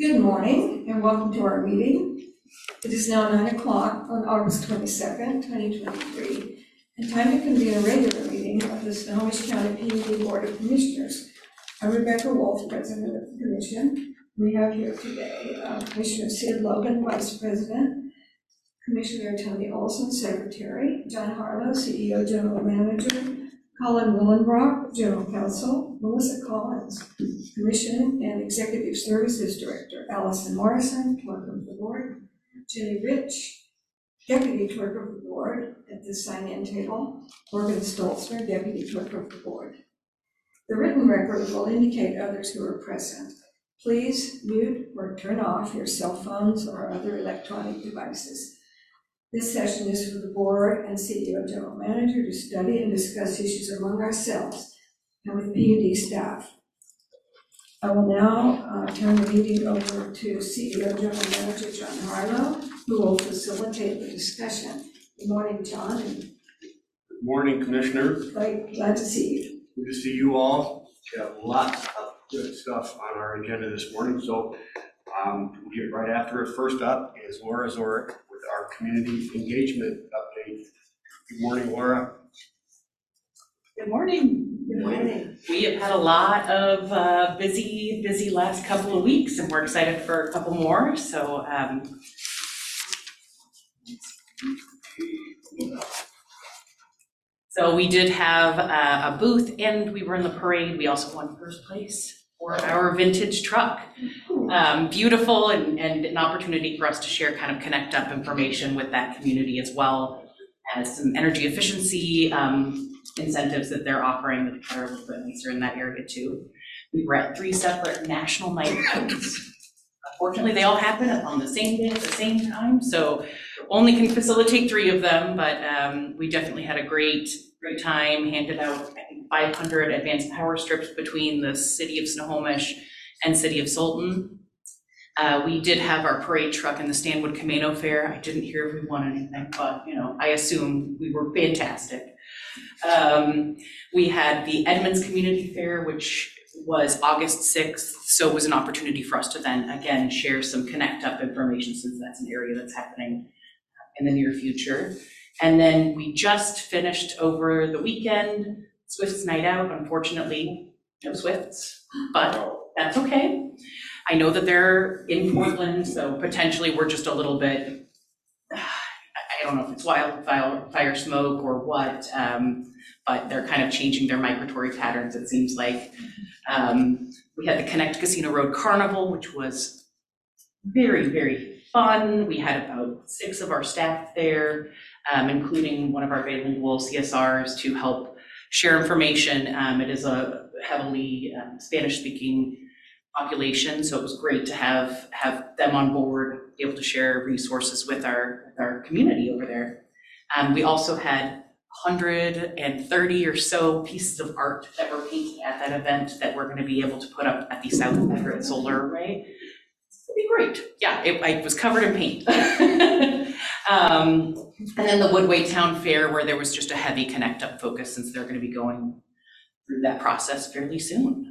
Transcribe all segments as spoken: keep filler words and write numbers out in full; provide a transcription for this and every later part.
Good morning and welcome to our meeting. It is now nine o'clock on August twenty-second, twenty twenty-three, and time to convene a regular meeting of the Snohomish County P U D Board of Commissioners. I'm Rebecca Wolf, President of the Commission. We have here today uh, Commissioner Sid Logan, Vice President, Commissioner Tony Olson, Secretary, John Harlow, C E O, General Manager, Colin Willenbrock, General Counsel, Melissa Collins, Commission and Executive Services Director, Allison Morrison, Clerk of the Board, Jenny Rich, Deputy Clerk of the Board at the sign-in table, Morgan Stolzner, Deputy Clerk of the Board. The written record will indicate others who are present. Please mute or turn off your cell phones or other electronic devices. This session is for the board and C E O General Manager to study and discuss issues among ourselves and with P U D staff. I will now uh, turn the meeting over to C E O General Manager John Harlow, who will facilitate the discussion. Good morning, John. And Good morning, Commissioners. Great, glad to see you. Good to see you all. We have lots of good stuff on our agenda this morning, so um, we'll get right after it. First up is Laura Zorek with our community engagement update. Good morning, Laura. Good morning. Good morning. We have had a lot of uh, busy, busy last couple of weeks, and we're excited for a couple more. So, um, so we did have a, a booth, and we were in the parade. We also won first place for our vintage truck. Um, beautiful, and, and an opportunity for us to share kind of connect up information with that community, as well as some energy efficiency um, incentives that they're offering that are a little bit nicer in that area too. We were at three separate national night outs. Unfortunately, they all happen on the same day at the same time, so only can facilitate three of them, but um, we definitely had a great, great time, handed out I think five hundred advanced power strips between the city of Snohomish and city of Sultan. Uh, we did have our parade truck in the Stanwood Camino Fair. I didn't hear if we won anything, but you know, I assume we were fantastic. Um, we had the Edmonds Community Fair, which was August sixth, so it was an opportunity for us to then again share some connect up information, since that's an area that's happening in the near future. And then we just finished over the weekend Swift's Night Out. Unfortunately, no Swifts, but that's okay. I know that they're in Portland, so potentially we're just a little bit, I don't know if it's wildfire fire smoke or what, um, but they're kind of changing their migratory patterns, it seems like. Um, we had the Connect Casino Road Carnival, which was very, very fun. We had about six of our staff there, um, including one of our bilingual C S Rs to help share information. Um, it is a heavily um, Spanish-speaking population, so it was great to have have them on board, be able to share resources with our with our community over there. Um, we also had one hundred thirty or so pieces of art that were painted at that event that we're going to be able to put up at the South Everett Solar Array. It's going to be great. Yeah, it, I was covered in paint. um, and then the Woodway Town Fair, where there was just a heavy connect up focus, since they're going to be going through that process fairly soon.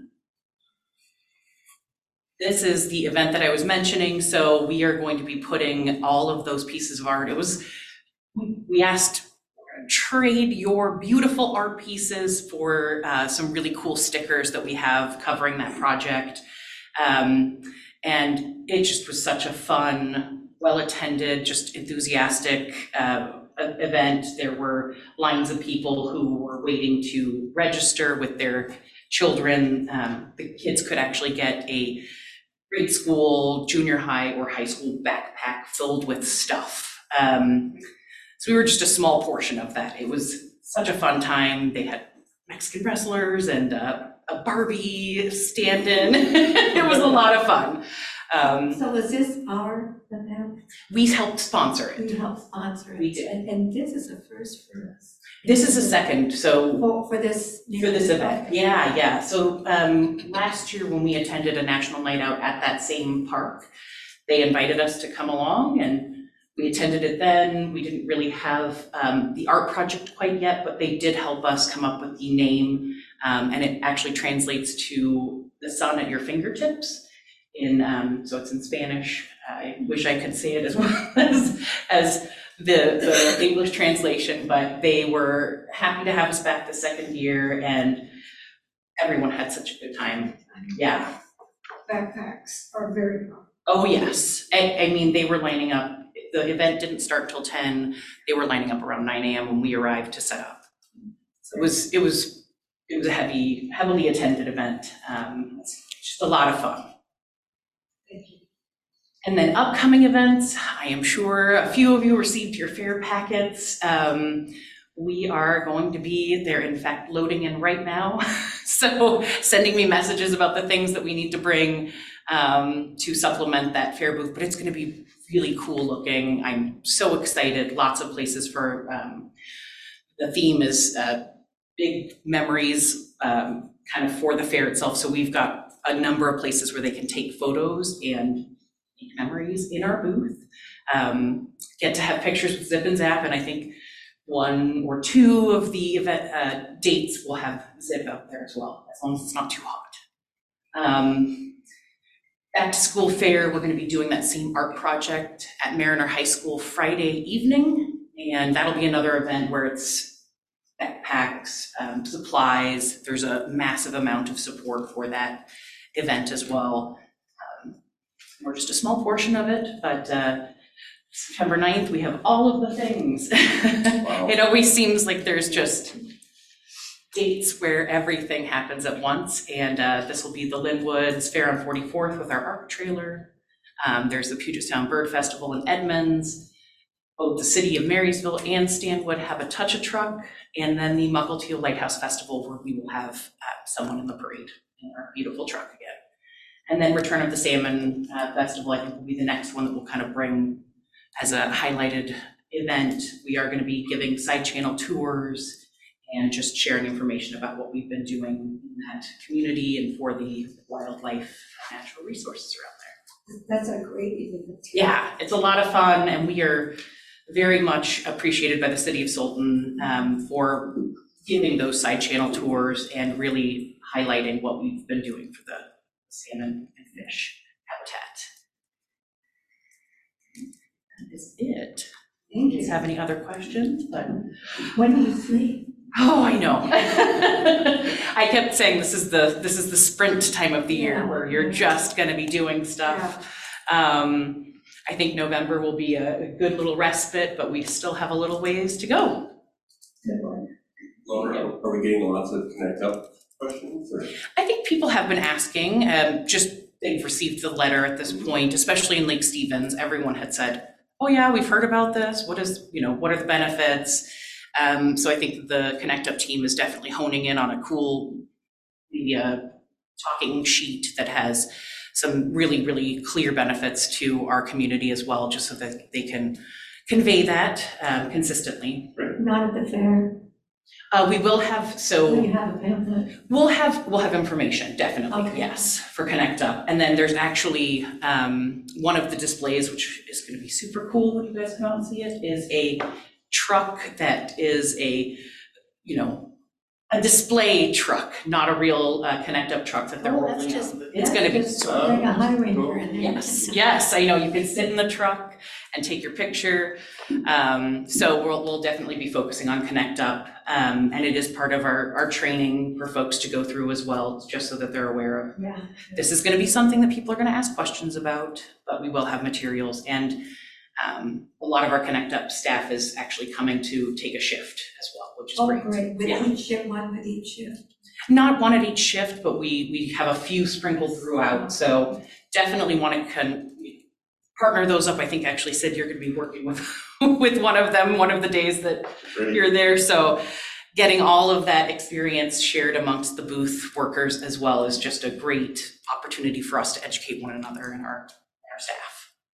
This is the event that I was mentioning. So we are going to be putting all of those pieces of art. It was, we asked, trade your beautiful art pieces for uh, some really cool stickers that we have covering that project. Um, and it just was such a fun, well-attended, just enthusiastic uh, event. There were lines of people who were waiting to register with their children. Um, the kids could actually get a grade school, junior high, or high school backpack filled with stuff. Um, so we were just a small portion of that. It was such a fun time. They had Mexican wrestlers and uh, a Barbie stand-in. It was a lot of fun. Um, So was this our event? we helped sponsor it. We helped sponsor it. We did. And, and this is a first for us. This is a second, so For, for this? for this event, Okay. yeah, yeah. So um, last year when we attended a national night out at that same park, they invited us to come along, and we attended it then. We didn't really have um, the art project quite yet, but they did help us come up with the name, um, and it actually translates to the sun at your fingertips. in, um, so it's in Spanish. I wish I could say it as well as, as the, the English translation, but they were happy to have us back the second year, and everyone had such a good time. Yeah. Backpacks are very fun. Oh, yes. I, I mean, they were lining up. The event didn't start till ten. They were lining up around nine a.m. when we arrived to set up. So it was, it was, it was a heavy, heavily attended event. Um, it's just a lot of fun. Thank you. And then upcoming events, I am sure a few of you received your fair packets. Um, we are going to be, they're in fact loading in right now. So sending me messages about the things that we need to bring um, to supplement that fair booth, but it's gonna be really cool looking. I'm so excited, lots of places for, um, the theme is uh, big memories um, kind of for the fair itself. So we've got a number of places where they can take photos and make memories in our booth. Um, get to have pictures with Zip and Zap, and I think one or two of the event uh, dates will have Zip out there as well, as long as it's not too hot. Um, back to school fair, we're going to be doing that same art project at Mariner High School Friday evening, and that'll be another event where it's backpacks, um, supplies. There's a massive amount of support for that event as well. Um, we're just a small portion of it, but uh, September ninth, we have all of the things. Wow. It always seems like there's just dates where everything happens at once, and uh, this will be the Linwoods Fair on forty-fourth with our art trailer. Um, there's the Puget Sound Bird Festival in Edmonds. Both the city of Marysville and Stanwood have a touch-a-truck, and then the Mukilteo Lighthouse Festival, where we will have uh, someone in the parade in our beautiful truck again. And then Return of the Salmon uh, Festival, I think, will be the next one that we'll kind of bring as a highlighted event. We are going to be giving side channel tours and just sharing information about what we've been doing in that community and for the wildlife natural resources around there. That's a great event. Yeah, it's a lot of fun, and we are very much appreciated by the city of Solton um, for giving those side channel tours and really highlighting what we've been doing for the salmon and fish habitat. That is it. Thank Do you you. have any other questions? But When do you sleep? oh, I know. I kept saying this is the this is the sprint time of the year Yeah. where you're just going to be doing stuff. Um, I think November will be a, a good little respite, but we still have a little ways to go. Good one. Laura, are we getting lots of Connect Up questions? Or? I think people have been asking, um, just they've received the letter at this point, especially in Lake Stevens. Everyone had said, oh yeah, we've heard about this. What is, you know, what are the benefits? Um, so I think the Connect Up team is definitely honing in on a cool the, uh, talking sheet that has some really, really clear benefits to our community as well, just so that they can convey that um, consistently. Not at the fair. Uh, we will have, so We have a pamphlet. we'll have, we'll have information, definitely, Okay. yes, for Connect Up. And then there's actually um, one of the displays, which is gonna be super cool when you guys come out and see it, is a truck that is a, you know, a display truck, not a real uh, Connect Up truck that they're Oh, that's rolling just- out. It's gonna be Just so like a high ranger in there. Yes, yes, I know, you can sit in the truck and take your picture. Um, so we'll, we'll definitely be focusing on Connect Up. Um, and it is part of our, our training for folks to go through as well, just so that they're aware of. Yeah. This is gonna be something that people are gonna ask questions about, but we will have materials. And um, a lot of our Connect Up staff is actually coming to take a shift as well, which is Oh, great. great. With Yeah. each shift, one with each shift. Not one at each shift, but we, we have a few sprinkled throughout, so definitely want to con- partner those up. I think actually Sid, you're gonna be working with, with one of them, one of the days that Great. you're there, so getting all of that experience shared amongst the booth workers as well is just a great opportunity for us to educate one another and our, our staff.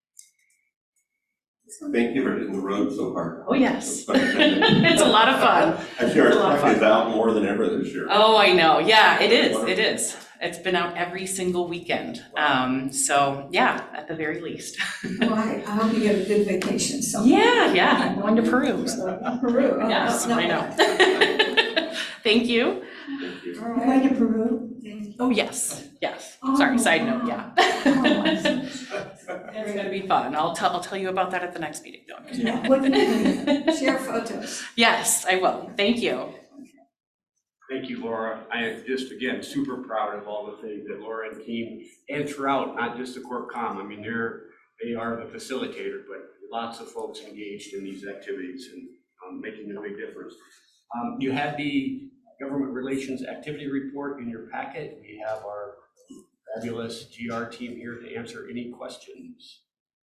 Thank you for hitting the road so hard. Oh, yes. It's a lot of fun. Actually, our It's a lot of truck fun. is out more than ever this year. Oh, I know. Yeah, it is. It is. It's been out every single weekend. Um, so yeah, at the very least. Well, I, I hope you get a good vacation so. Yeah, yeah, I'm going to Peru. So. Peru. Oh, Yes, that's not I bad. know. Thank you. Thank you. You're going to Peru? day? Oh, yes, yes. Oh, Sorry, side note, wow. yeah. Oh, I see. It's gonna be fun. I'll tell, I'll tell you about that at the next meeting. No, I'm kidding. Yeah, what can you share photos? Yes, I will. Thank you. Thank you, Laura. I am just, again, super proud of all the things that Laura and team, and throughout, not just the CorpCom. I mean, they're, they are the facilitator, but lots of folks engaged in these activities and um, making a big difference. Um, you had the government relations activity report in your packet. We have our fabulous G R team here to answer any questions.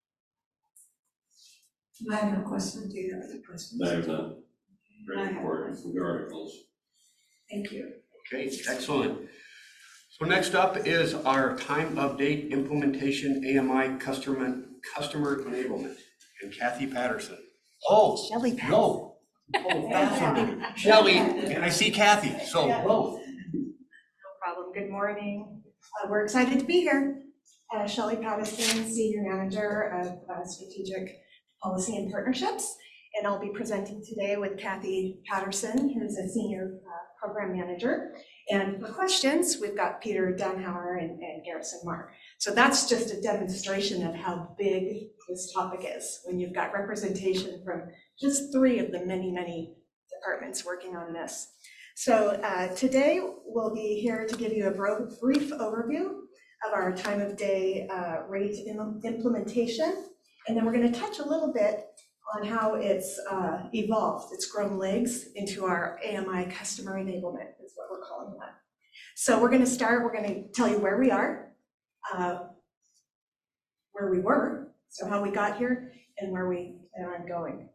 I have no question. Do you have any questions? I have none. I Great have report, none. some good articles. Thank you. Okay, excellent. So next up is our time of date implementation A M I customer, customer enablement, and Kathy Patterson. Oh, Shelley no. Oh, fascinating. Shelley, and I see Kathy, so, whoa. No problem. Good morning. Uh, we're excited to be here. Uh, Shelley Patterson, Senior Manager of uh, Strategic Policy and Partnerships, and I'll be presenting today with Kathy Patterson, who's a Senior uh, Program Manager. And for questions, we've got Peter Dunhauer and, and Garrison Mark. So that's just a demonstration of how big this topic is when you've got representation from just three of the many, many departments working on this. So uh, today we'll be here to give you a bro- brief overview of our time of day uh, rate im- implementation. And then we're going to touch a little bit on how it's uh, evolved. It's grown legs into our A M I customer enablement is what we're calling that. So we're going to start, we're going to tell you where we are, uh, where we were, so how we got here, and where we plan on going.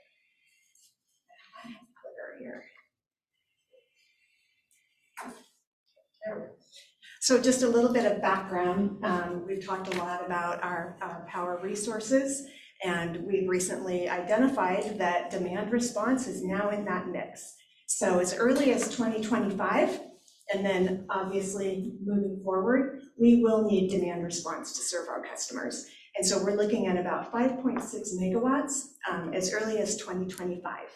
Clicker here. There we go. So just a little bit of background. Um, we've talked a lot about our, our power resources, and we've recently identified that demand response is now in that mix. So as early as twenty twenty-five, and then obviously moving forward, we will need demand response to serve our customers. And so we're looking at about five point six megawatts um, as early as twenty twenty-five.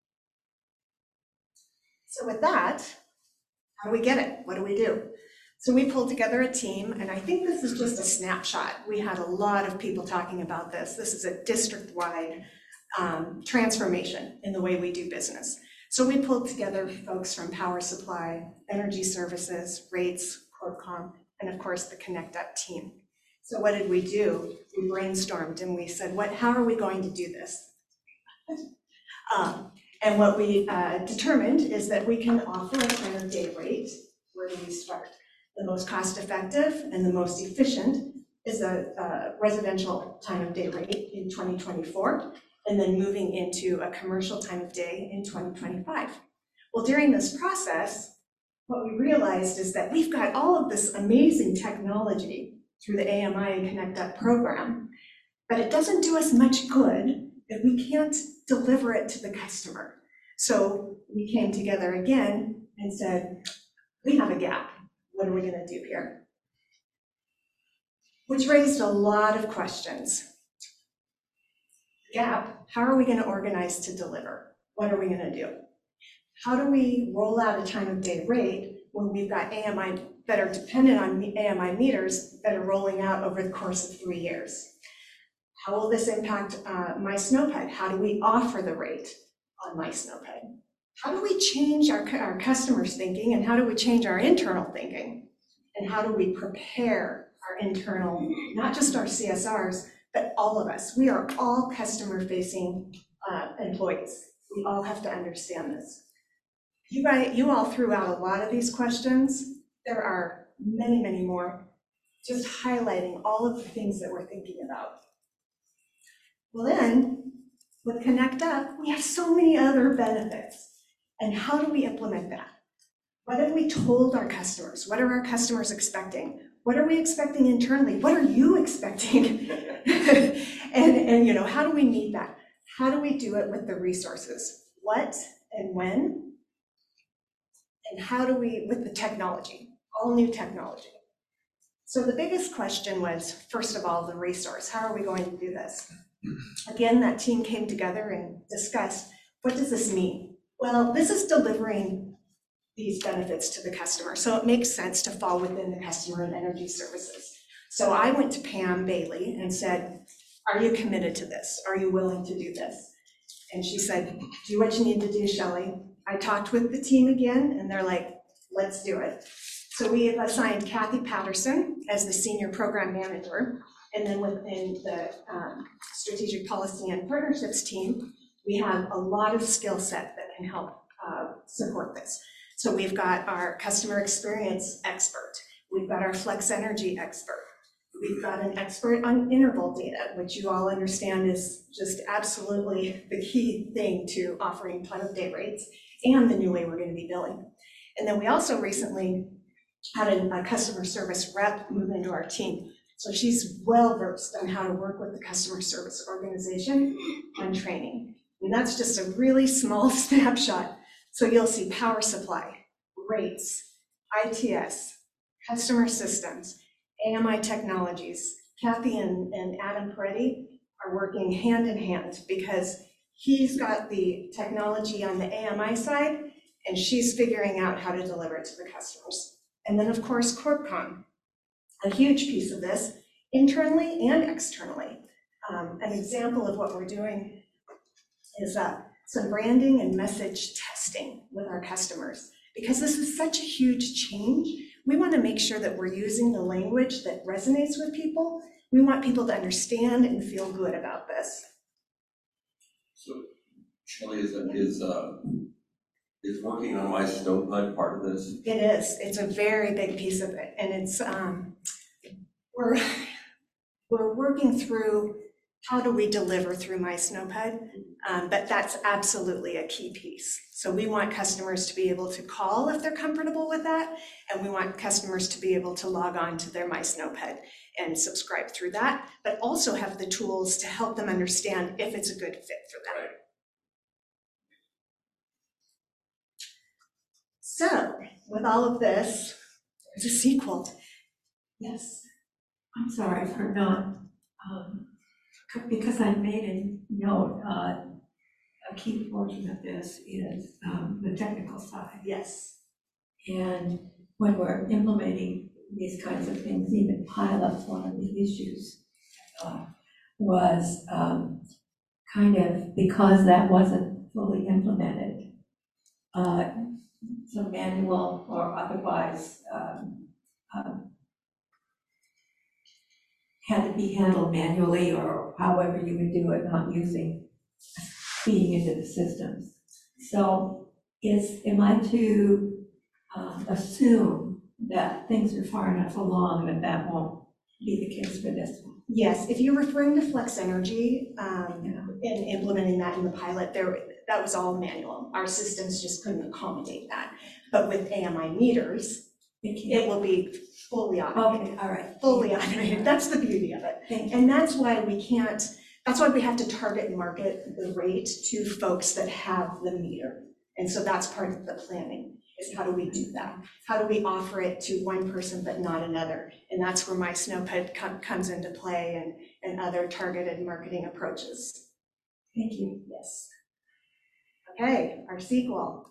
So with that, how do we get it? What do we do? So we pulled together a team, and I think this is just a snapshot. We had a lot of people talking about this. This is a district-wide um, transformation in the way we do business. So we pulled together folks from Power Supply, Energy Services, Rates, CorpCom, and of course the Connect Up team. So what did we do? We brainstormed and we said, "What? How are we going to do this?" um, and what we uh, determined is that we can offer a kind of day rate. Where do we start? The most cost-effective and the most efficient is a, a residential time of day rate in twenty twenty-four, and then moving into a commercial time of day in twenty twenty-five. Well, during this process, what we realized is that we've got all of this amazing technology through the A M I and Connect Up program, but it doesn't do us much good if we can't deliver it to the customer. So we came together again and said, we have a gap. What are we going to do here? Which raised a lot of questions. Gap, how are we going to organize to deliver? What are we going to do? How do we roll out a time of day rate when we've got A M I that are dependent on A M I meters that are rolling out over the course of three years? How will this impact uh, My Snowpad? How do we offer the rate on My Snowpad? How do we change our, our customers' thinking, and how do we change our internal thinking? And how do we prepare our internal, not just our C S Rs, but all of us? We are all customer-facing uh, employees. We all have to understand this. You guys, you all threw out a lot of these questions. There are many, many more, just highlighting all of the things that we're thinking about. Well then, with Connect Up, we have so many other benefits. And how do we implement that? What have we told our customers? What are our customers expecting? What are we expecting internally? What are you expecting? and, and you know, how do we meet that? How do we do it with the resources? What and when? And how do we, with the technology, all new technology? So the biggest question was, first of all, the resource. How are we going to do this? Again, that team came together and discussed, what does this mean? Well, this is delivering these benefits to the customer. So it makes sense to fall within the customer and energy services. So I went to Pam Bailey and said, are you committed to this? Are you willing to do this? And she said, do what you need to do, Shelley. I talked with the team again, and they're like, let's do it. So we have assigned Kathy Patterson as the senior program manager. And then within the um, strategic policy and partnerships team, we have a lot of skill set that can help uh, support this. So we've got our customer experience expert. We've got our flex energy expert. We've got an expert on interval data, which you all understand is just absolutely the key thing to offering ton of day rates and the new way we're going to be billing. And then we also recently had a, a customer service rep move into our team. So she's well versed on how to work with the customer service organization on training. And that's just a really small snapshot. So you'll see power supply, rates, I T S, customer systems, A M I technologies. Kathy and, and Adam Peretti are working hand in hand because he's got the technology on the A M I side and she's figuring out how to deliver it to the customers. And then of course, CorpCom, a huge piece of this, internally and externally. Um, an example of what we're doing is uh, some branding and message testing with our customers. Because this is such a huge change, we want to make sure that we're using the language that resonates with people. We want people to understand and feel good about this. So, Shelley, is, is, uh, is working on my snowpud part of this? It is. It's a very big piece of it. And it's, um, we're, we're working through how do we deliver through My Snowpud, um, but that's absolutely a key piece. So we want customers to be able to call if they're comfortable with that, and we want customers to be able to log on to their My Snowpud and subscribe through that, but also have the tools to help them understand if it's a good fit for them. Right. So with all of this, there's a sequel. Yes. I'm sorry for not, um, c- because I made a note, uh, a key portion of this is, um, the technical side. Yes. And when we're implementing these kinds of things, even pilots, one of the issues, uh, was, um, kind of, because that wasn't fully implemented, uh, some manual or otherwise, um, um, had to be handled manually or however you would do it, not using, feeding into the systems. So is, am I to um, assume that things are far enough along that that won't be the case for this one? Yes, if you're referring to Flex Energy um, Yeah. and implementing that in the pilot, there, that was all manual. Our systems just couldn't accommodate that. But with A M I meters, it will be fully automated. Okay, all right. Fully automated. That's the beauty of it. Thank you. And that's why we can't, that's why we have to target and market the rate to folks that have the meter. And so that's part of the planning, is how do we do that? How do we offer it to one person but not another? And that's where My Snowpud com- comes into play and, and other targeted marketing approaches. Thank you. Yes. Okay, our sequel.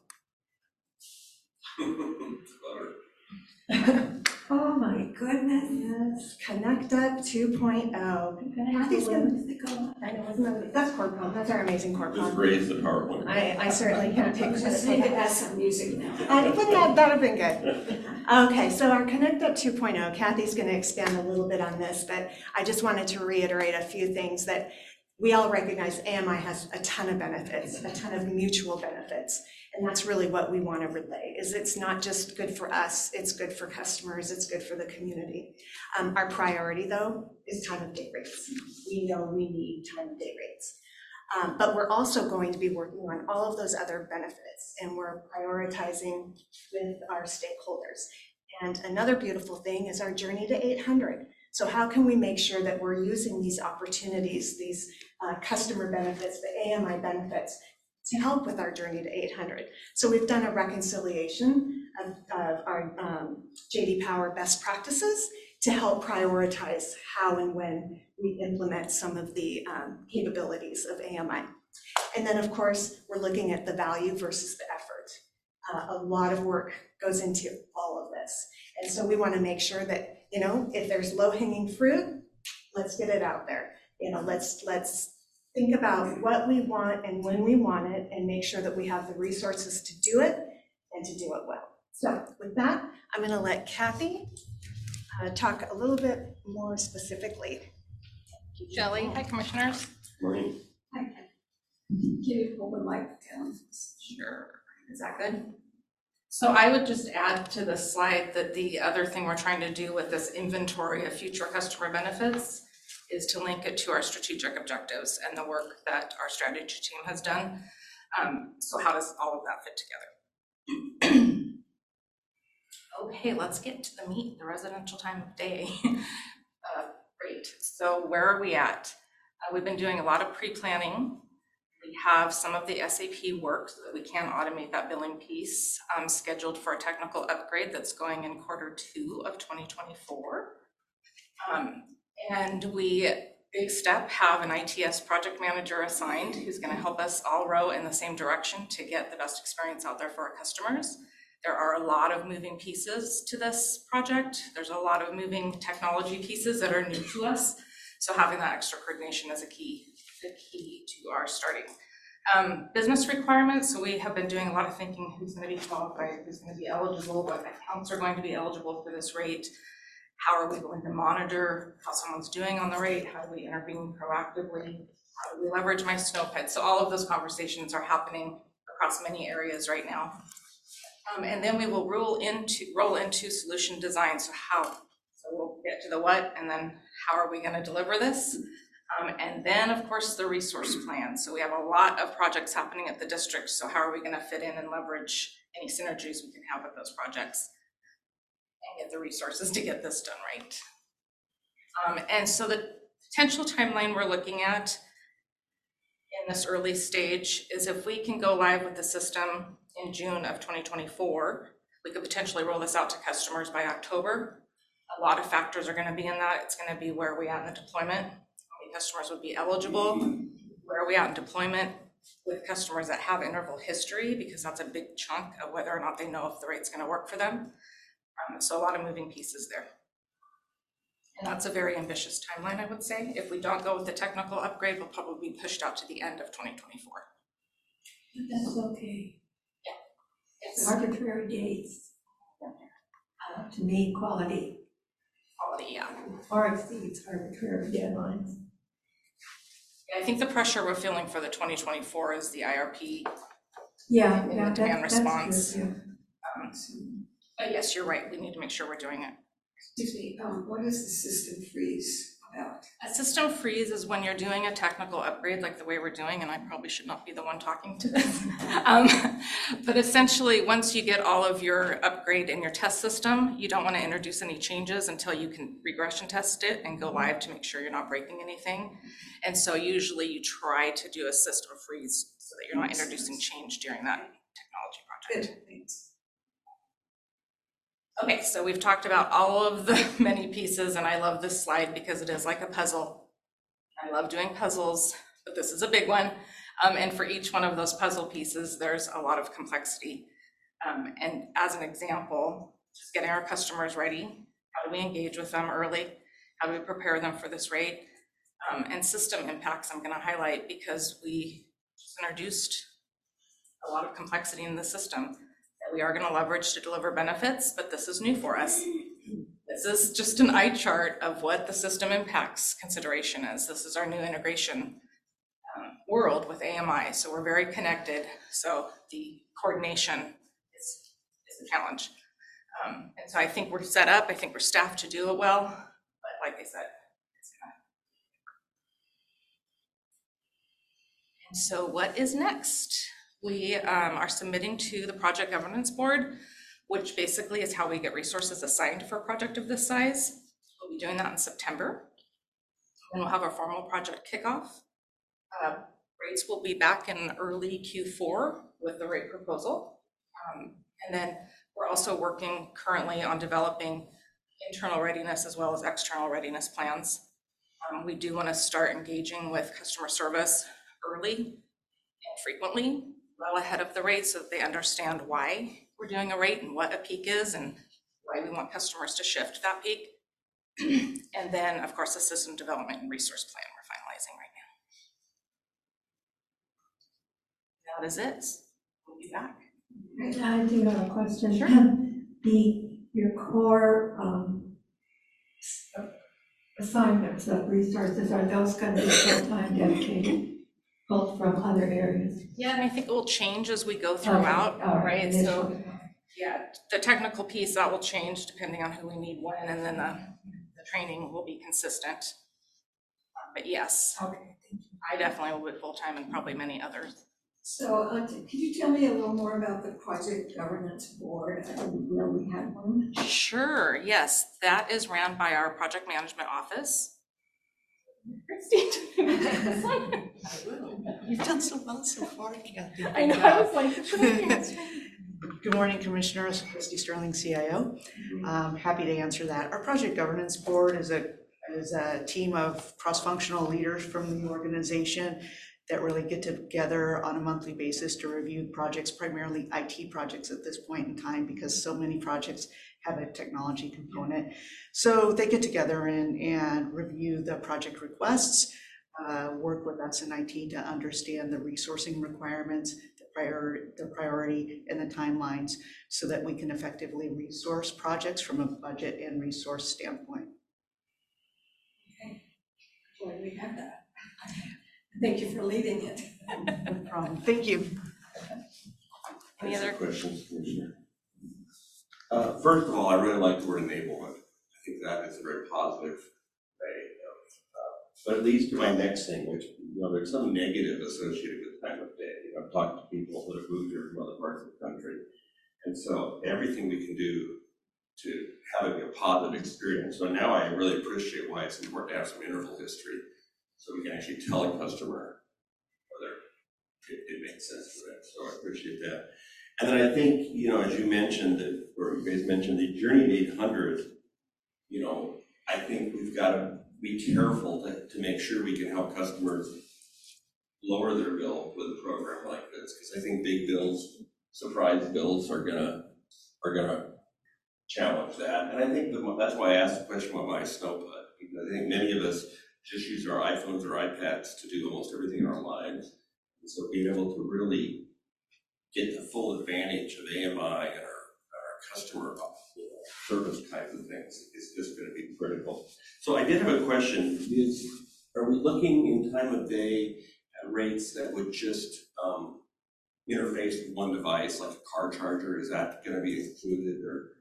Clever. Oh, my goodness. Yes, Connect Up two point oh. Kathy's gonna- I know, wasn't that, that's CorpCom, that's our amazing Just CorpCom. raise the PowerPoint. I, I certainly can't take credit Just for need to that. add some music now. I think that, that'd have been good. Okay, so our Connect Up two point oh, Kathy's gonna expand a little bit on this, but I just wanted to reiterate a few things that we all recognize. A M I has a ton of benefits, a ton of mutual benefits. And that's really what we want to relay, is it's not just good for us, it's good for customers, it's good for the community. Um, our priority though is time of day rates. We know we need time of day rates. Um, but we're also going to be working on all of those other benefits, and we're prioritizing with our stakeholders. And another beautiful thing is our journey to eight hundred. So how can we make sure that we're using these opportunities, these uh, customer benefits, the A M I benefits, to help with our journey to eight hundred. So we've done a reconciliation of, of our um, J D Power best practices to help prioritize how and when we implement some of the um, capabilities of A M I. And then of course, we're looking at the value versus the effort. Uh, a lot of work goes into all of this. And so we want to make sure that, you know, if there's low-hanging fruit, let's get it out there. You know, let's, let's think about what we want and when we want it and make sure that we have the resources to do it and to do it well. So with that, I'm going to let Kathy uh, talk a little bit more specifically. Shelley, hi Commissioners. Maureen? Can you hold the mic down? Sure. Is that good? So I would just add to this slide that the other thing we're trying to do with this inventory of future customer benefits is to link it to our strategic objectives and the work that our strategy team has done. Um, so how does all of that fit together? Okay, let's get to the meat, the residential time of day. uh, great, so where are we at? Uh, we've been doing a lot of pre-planning. We have some of the S A P work so that we can automate that billing piece um, scheduled for a technical upgrade that's going in quarter two of twenty twenty-four. Um, and we, big step, have an I T S project manager assigned who's going to help us all row in the same direction to get the best experience out there for our customers. There are a lot of moving pieces to this project. There's a lot of moving technology pieces that are new to us. So having that extra coordination is a key, a key to our starting. Um, business requirements, so we have been doing a lot of thinking, who's going to be qualified, who's going to be eligible, what accounts are going to be eligible for this rate, how are we going to monitor how someone's doing on the rate, how do we intervene proactively, how do we leverage my snowped. So all of those conversations are happening across many areas right now. Um, and then we will roll into, roll into solution design, so how, so we'll get to the what, and then how are we going to deliver this? Um, and then, of course, the resource plan. So we have a lot of projects happening at the district. So how are we going to fit in and leverage any synergies we can have with those projects and get the resources to get this done right? Um, and so the potential timeline we're looking at in this early stage is if we can go live with the system in June of twenty twenty-four, we could potentially roll this out to customers by October. A lot of factors are going to be in that. It's going to be where are we at in the deployment? Customers would be eligible, where are we at in deployment with customers that have interval history, because that's a big chunk of whether or not they know if the rate's going to work for them. Um, so a lot of moving pieces there. And that's a very ambitious timeline, I would say. If we don't go with the technical upgrade, we'll probably be pushed out to the end of twenty twenty-four. But that's okay. It's Arbitrary dates, uh, to me, quality quality, yeah. far exceeds arbitrary deadlines. I think the pressure we're feeling for the twenty twenty-four is the I R P. Yeah, And the yeah, that- demand that's response. true, yeah. Um, but yes, you're right. We need to make sure we're doing it. Excuse me, um, what is the system freeze about? A system freeze is when you're doing a technical upgrade like the way we're doing, and I probably should not be the one talking to this. um, but essentially, once you get all of your upgrade in your test system, you don't want to introduce any changes until you can regression test it and go live to make sure you're not breaking anything. And so usually you try to do a system freeze so that you're not introducing change during that technology project. Good, thanks. Okay, so we've talked about all of the many pieces, and I love this slide because it is like a puzzle. I love doing puzzles, but this is a big one. Um, and for each one of those puzzle pieces, there's a lot of complexity. Um, and as an example, just getting our customers ready. How do we engage with them early? How do we prepare them for this rate? Um, and system impacts I'm gonna highlight because we just introduced a lot of complexity in the system that we are going to leverage to deliver benefits, but this is new for us. This is just an eye chart of what the system impacts consideration is. This is our new integration um, world with A M I, so we're very connected. So the coordination is, is a challenge. Um, and so I think we're set up, I think we're staffed to do it well, but like I said, it's gonna. And so what is next? We um, are submitting to the Project Governance Board, which basically is how we get resources assigned for a project of this size. We'll be doing that in September. And we'll have our formal project kickoff. Uh, rates will be back in early Q four with the rate proposal. Um, and then we're also working currently on developing internal readiness as well as external readiness plans. Um, we do want to start engaging with customer service early and frequently, well ahead of the rate so that they understand why we're doing a rate and what a peak is and why we want customers to shift that peak. And then, of course, the system development and resource plan we're finalizing right now. That is it. We'll be back. I do have a question. Sure. The, your core um, s- assignments of resources, are those going to be full-time dedicated, both from other areas? Yeah, and I think it will change as we go throughout, Okay, all right? So, initially. yeah, the technical piece, that will change depending on who we need when, and then the, the training will be consistent. Um, But yes, Okay, thank you. I definitely will be full-time and probably many others. So, uh, could you tell me a little more about the project governance board? I didn't know we had one. Sure, yes, that is ran by our project management office. Christine. You've done so well so far, Kathy. I know, I was like. Good morning, Commissioners. Christy Sterling, C I O. Um, happy to answer that. Our Project Governance Board is a, is a team of cross-functional leaders from the organization that really get together on a monthly basis to review projects, primarily I T projects at this point in time, because so many projects have a technology component. So they get together and, and review the project requests, uh, work with us in I T to understand the resourcing requirements, the prior, the priority and the timelines, so that we can effectively resource projects from a budget and resource standpoint. Okay. Boy, we have that. Thank you for leading it. No problem. Thank you. Any Thanks for other- questions, Commissioner? Uh, first of all, I really like the word enablement. I think that is a very positive way of, uh, but it leads to my next thing, which, you know, there's some negative associated with time of day. You know, I've talked to people that have moved here from other parts of the country. And so everything we can do to have it be a positive experience. So now I really appreciate why it's important to have some interval history, so we can actually tell a customer whether it, it makes sense for them. So I appreciate that. And then I think, you know, as you mentioned, that, or you guys mentioned the Journey to eight hundred, you know, I think we've got to be careful to, to make sure we can help customers lower their bill with a program like this, because I think big bills, surprise bills are gonna, are gonna challenge that. And I think the, that's why I asked the question about my snowput, because I think many of us just use our iPhones or iPads to do almost everything in our lives. And so being able to really get the full advantage of A M I and our, our customer service kinds of things is just going to be critical. So I did have a question. Is, are we looking in time of day at rates that would just um, interface with one device, like a car charger? Is that going to be included? Or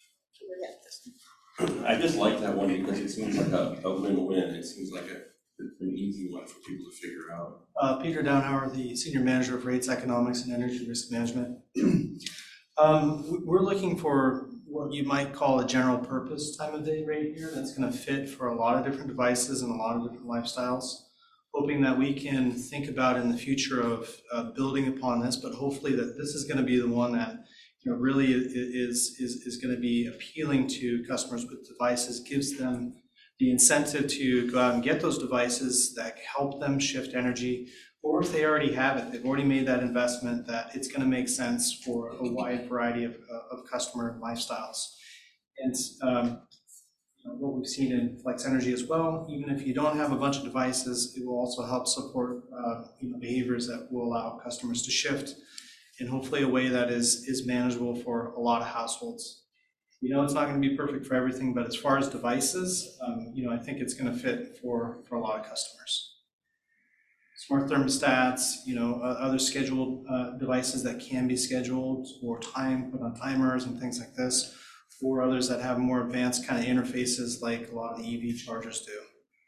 I just like that one because it seems like a, a win-win. It seems like a, an easy one for people to figure out. Uh, Peter Downhauer, the Senior Manager of Rates Economics and Energy Risk Management. um, we're looking for what you might call a general purpose time of day rate here that's going to fit for a lot of different devices and a lot of different lifestyles. Hoping that we can think about in the future of uh, building upon this, but hopefully that this is going to be the one that you know, really is, is, is going to be appealing to customers with devices, gives them the incentive to go out and get those devices that help them shift energy, or if they already have it, they've already made that investment, that it's going to make sense for a wide variety of, uh, of customer lifestyles. And um, you know, what we've seen in Flex Energy as well, even if you don't have a bunch of devices, it will also help support uh, you know, behaviors that will allow customers to shift in hopefully a way that is, is manageable for a lot of households. You know, it's not going to be perfect for everything, but as far as devices, um, you know, I think it's going to fit for, for a lot of customers. Smart thermostats, you know, uh, other scheduled uh, devices that can be scheduled or time, put on timers and things like this, or others that have more advanced kind of interfaces like a lot of the E V chargers do.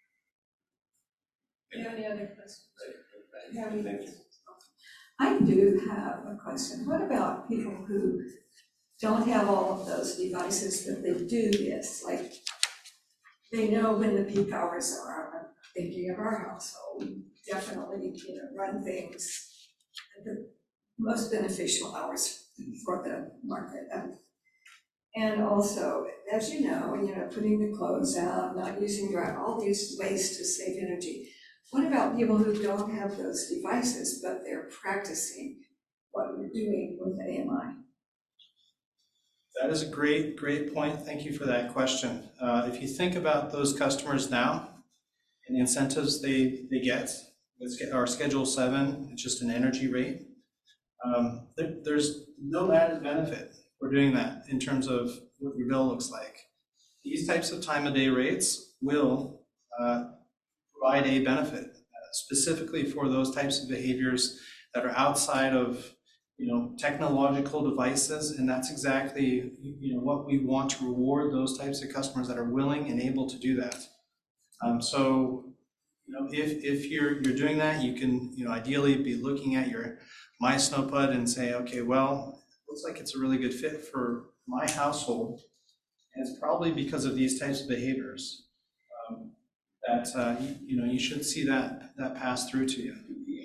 Do you have any other questions? Yeah, thank you. I do have a question. What about people who don't have all of those devices, but they do this? Like, they know when the peak hours are. I'm thinking of our household. We definitely, you know, run things at the most beneficial hours for the market. Um, And also, as you know, you know, putting the clothes out, not using dry, all these ways to save energy. What about people who don't have those devices, but they're practicing what we're doing with A M I. That is a great, great point. Thank you for that question. Uh, if you think about those customers now and the incentives they, they get, let's get our Schedule seven, it's just an energy rate. Um, there, there's no added benefit for doing that in terms of what your bill looks like. These types of time of day rates will uh, provide a benefit uh, specifically for those types of behaviors that are outside of, you know, technological devices, and that's exactly, you know, what we want to reward those types of customers that are willing and able to do that. Um, so, you know, if if you're you're doing that, you can, you know, ideally be looking at your My Snowpud and say, okay, well, looks like it's a really good fit for my household, and it's probably because of these types of behaviors um, that uh, you, you know you should see that that pass through to you.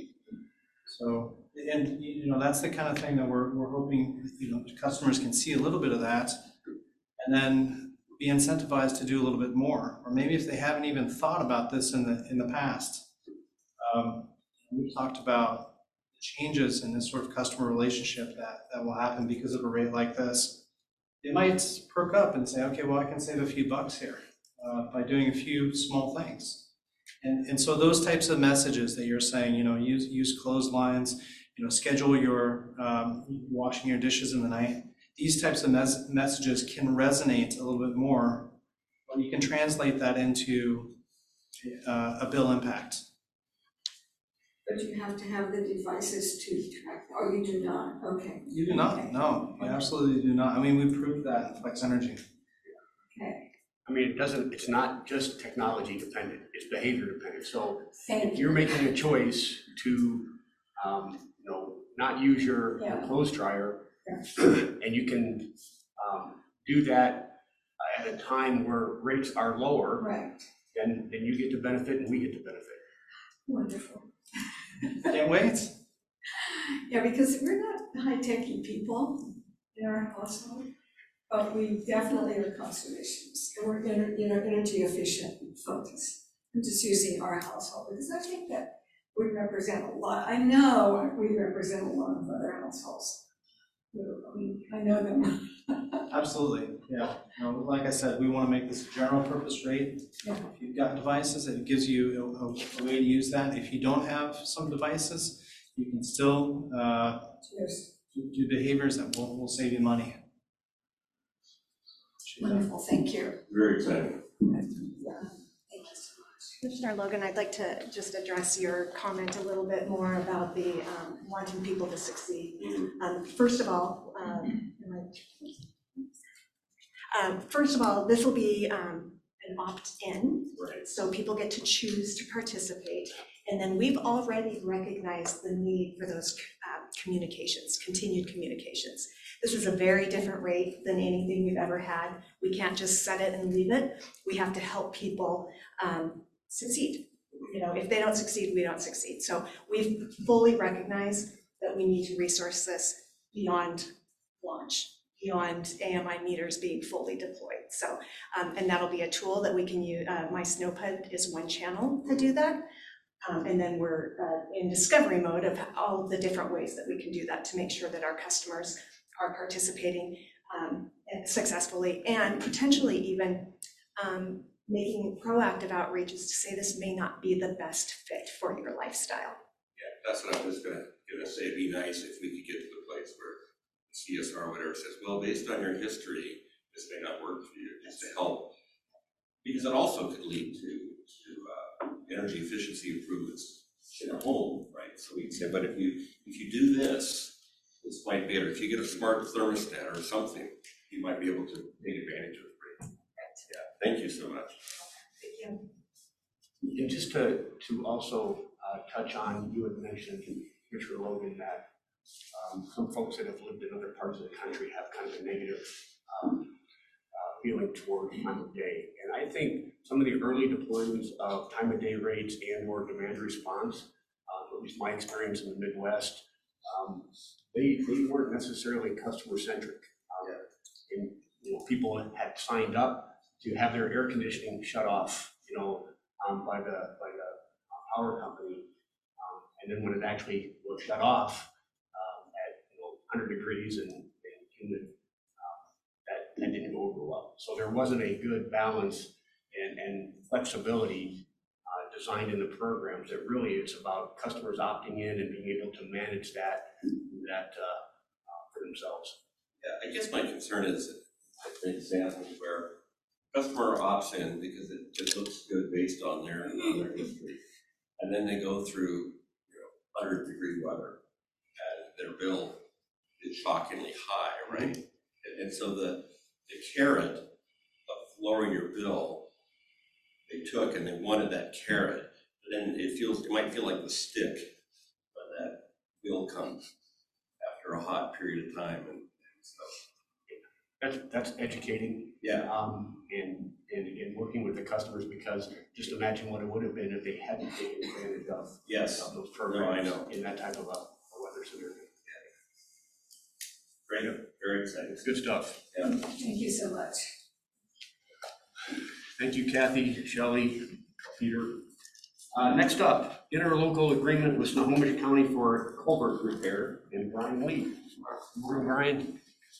So. And, you know, that's the kind of thing that we're, we're hoping, you know, customers can see a little bit of that and then be incentivized to do a little bit more. Or maybe if they haven't even thought about this in the, in the past. Um, we've talked about changes in this sort of customer relationship that, that will happen because of a rate like this. They might perk up and say, okay, well, I can save a few bucks here uh, by doing a few small things. And, and so those types of messages that you're saying, you know, use, use clotheslines, you know, schedule your um, washing your dishes in the night. These types of mes messages can resonate a little bit more when you can translate that into uh, a bill impact. But you have to have the devices to track, or you do not, okay. You do not, Okay. no, you absolutely do not. I mean, we proved that in Flex Energy. Okay, I mean, it doesn't, it's not just technology dependent, it's behavior dependent. So thank if you. you're making a choice to, um, you know, not use your Yeah. clothes dryer, Yeah. and you can um, do that at a time where rates are lower, Right, then, then you get the benefit and we get the benefit. wonderful. Can't wait. Yeah, because we're not high-techy people in our household, but we definitely are conservationists, and we're, ener- you know, energy efficient folks. I'm just using our household, because I think that we represent a lot, I know we represent a lot of other households. I mean, I know them. Absolutely, yeah. You know, like I said, we want to make this a general purpose rate. Yeah. If you've got devices, it gives you a, a, a way to use that. If you don't have some devices, you can still uh, Cheers. do, do behaviors that will, will save you money. Wonderful, thank you. Very exciting. Yeah, thank you so much. Commissioner Logan, I'd like to just address your comment a little bit more about the um, wanting people to succeed. Um, First of all, um, am I- um, first of all, this will be um, an opt-in, Right. so people get to choose to participate. And then we've already recognized the need for those uh, communications, continued communications. This is a very different rate than anything we've ever had. We can't just set it and leave it. We have to help people um, succeed. You know, if they don't succeed, we don't succeed. So we've fully recognized that we need to resource this beyond launch, beyond A M I meters being fully deployed. So, um, and that'll be a tool that we can use. Uh, My Snowpud is one channel to do that. Um, and then we're uh, in discovery mode of all the different ways that we can do that to make sure that our customers are participating um, successfully, and potentially even um, making proactive outreaches to say this may not be the best fit for your lifestyle. Yeah, that's what I was gonna, gonna say. It'd be nice if we could get to the place where C S R or whatever says, well, based on your history, this may not work for you, just to help. Because it also could lead to, to uh, energy efficiency improvements in a home, right? So we can say, but if you, if you do this, this might be better. If you get a smart thermostat or something, you might be able to take advantage of it. Yeah, thank you so much. Thank you. And just to, to also uh, touch on, you had mentioned, Commissioner Logan, that um, some folks that have lived in other parts of the country have kind of a negative um, uh, feeling toward time of day. And I think some of the early deployments of time of day rates and or demand response, uh, at least my experience in the Midwest, um, they, they weren't necessarily customer centric. Um, and you know, people had signed up to have their air conditioning shut off, you know, um, by the by the power company, um, and then when it actually was shut off um, at hundred degrees and, and humid, uh, that, that didn't go over well. So there wasn't a good balance and, and flexibility uh, designed in the programs. That really it's about customers opting in and being able to manage that, that uh, uh, for themselves. Yeah, I guess my concern is an example where customer opts in because it, it looks good based on their, on their history. And then they go through, you know, hundred degree weather and their bill is shockingly high, right? And, and so the, the carrot of lowering your bill, they took and they wanted that carrot, but then it feels, it might feel like the stick when that bill comes after a hot period of time. And, and so, That's, that's educating. yeah. Um, and, and, and working with the customers, because just imagine what it would have been if they hadn't taken advantage of, Yes. of those No, I programs know. in that type of a, a weather scenario. Great, very exciting. It's good stuff. Yeah. Thank you so much. Thank you, Kathy, Shelley, Peter. Uh, next up, interlocal agreement with Snohomish County for culvert repair, and Brian Lee. Good morning, Brian.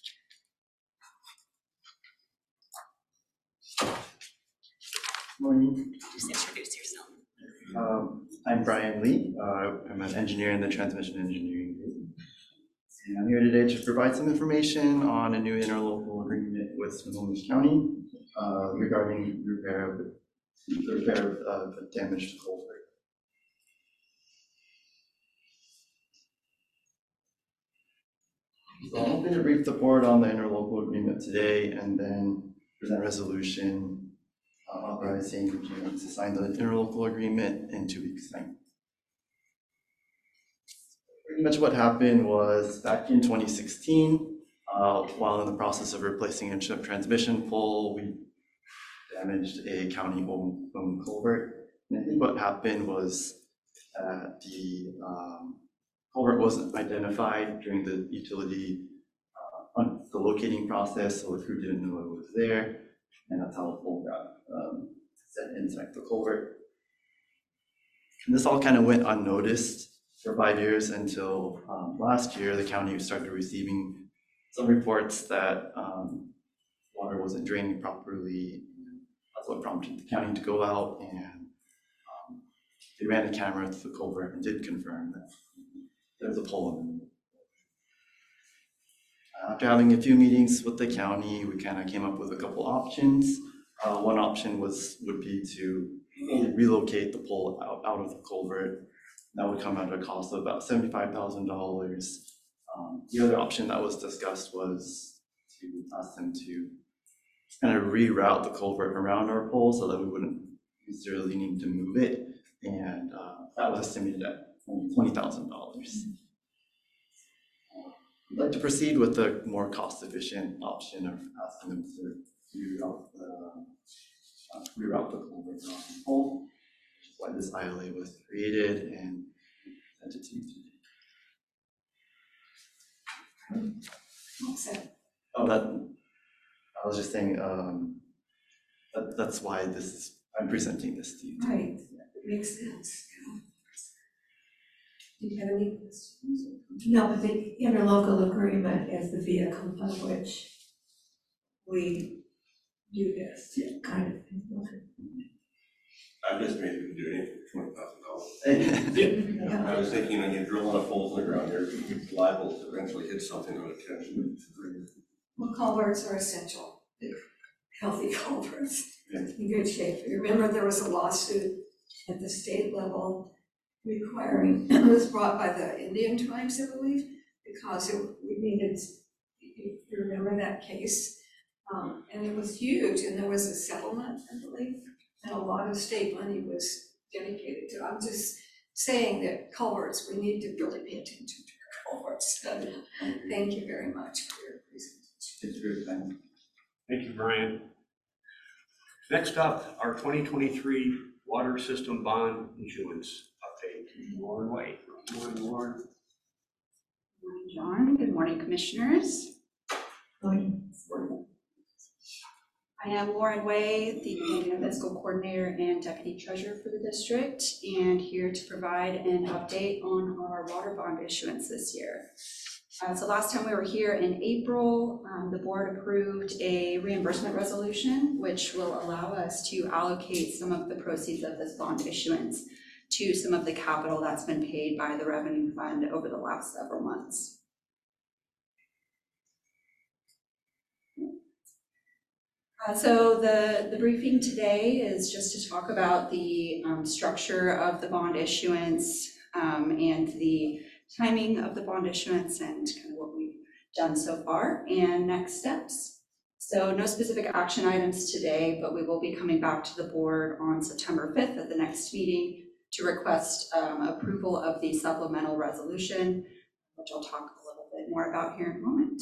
Morning. Just introduce yourself. Um, I'm Brian Lee. Uh, I'm an engineer in the transmission engineering group. And I'm here today to provide some information on a new interlocal agreement with Snohomish County uh, regarding repair of the repair of uh, damaged culvert. So I'm hoping to brief the board on the interlocal agreement today and then present a resolution Uh, authorizing G M to sign the interlocal agreement in two weeks' time. Pretty much what happened was back in twenty sixteen, uh, while in the process of replacing a transmission pole, we damaged a county-owned owned culvert. And I think what happened was uh, the um, culvert wasn't identified during the utility, uh, on the locating process, so the crew didn't know it was there. And that's how the pole got um, set inside the culvert. And this all kind of went unnoticed for five years until um, last year, the county started receiving some reports that um, water wasn't draining properly. That's what prompted the county to go out and um, they ran a camera to the culvert and did confirm that there was a pole in the After having a few meetings with the county, we kind of came up with a couple options. Uh, one option was would be to relocate the pole out, out of the culvert. That would come at a cost of about seventy-five thousand dollars. Um, the other option that was discussed was to ask them to kind of reroute the culvert around our pole so that we wouldn't necessarily need to move it. And uh, that was estimated at twenty thousand dollars. I'd like to proceed with the more cost-efficient option of asking them to reroute the, uh, reroute the culvert around the pole, which is why this I L A was created and presented to you today. What's that? Oh, that, I was just saying, um, that, that's why this is, I'm presenting this to you today. Right, it makes sense. Yeah. Do you have any questions? No, but the interlocal agreement is the vehicle by which we do this kind of thing. I just made you do anything for twenty thousand dollars. Yeah. I was thinking, when you drill on a hole in the ground, you're liable to eventually hit something on a catch. Well, culverts are essential, healthy culverts Yeah. in good shape. Remember, there was a lawsuit at the state level requiring, it was brought by the Indian tribes, I believe, because it, we needed, you you remember that case? Um, and it was huge, and there was a settlement, I believe, and a lot of state money was dedicated to it. I'm just saying that culverts, we need to really pay attention to culverts. Thank you very much for your presentation. It's very kind. Thank you, Brian. Next up, our twenty twenty-three water system bond issuance update. Lauren White. Good morning, Lauren. Good morning, John. Good morning, commissioners. I am Lauren Way, the Indian Fiscal Coordinator and Deputy Treasurer for the district, and here to provide an update on our water bond issuance this year. Uh, so last time we were here in April, um, the board approved a reimbursement resolution, which will allow us to allocate some of the proceeds of this bond issuance to some of the capital that's been paid by the revenue fund over the last several months. Uh, so the, the briefing today is just to talk about the um, structure of the bond issuance um, and the timing of the bond issuance and kind of what we've done so far and next steps. So no specific action items today, but we will be coming back to the board on September fifth at the next meeting to request um, approval of the supplemental resolution, which I'll talk a little bit more about here in a moment.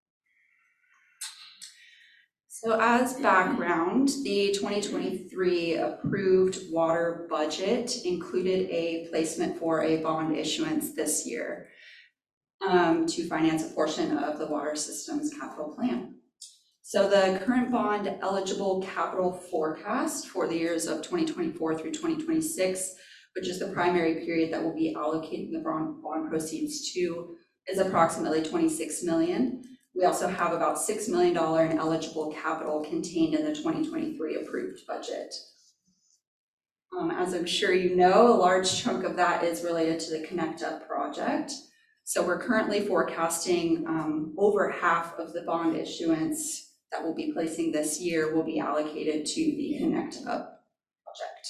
So as background, the twenty twenty-three approved water budget included a placement for a bond issuance this year um, to finance a portion of the water system's capital plan. So the current bond eligible capital forecast for the years of twenty twenty-four through twenty twenty-six, which is the primary period that will be allocating the bond, bond proceeds to, is approximately twenty-six million dollars. We also have about six million dollars in eligible capital contained in the twenty twenty-three approved budget. Um, as I'm sure you know, a large chunk of that is related to the Connect Up project. So we're currently forecasting um, over half of the bond issuance that we'll be placing this year will be allocated to the Connect Up project.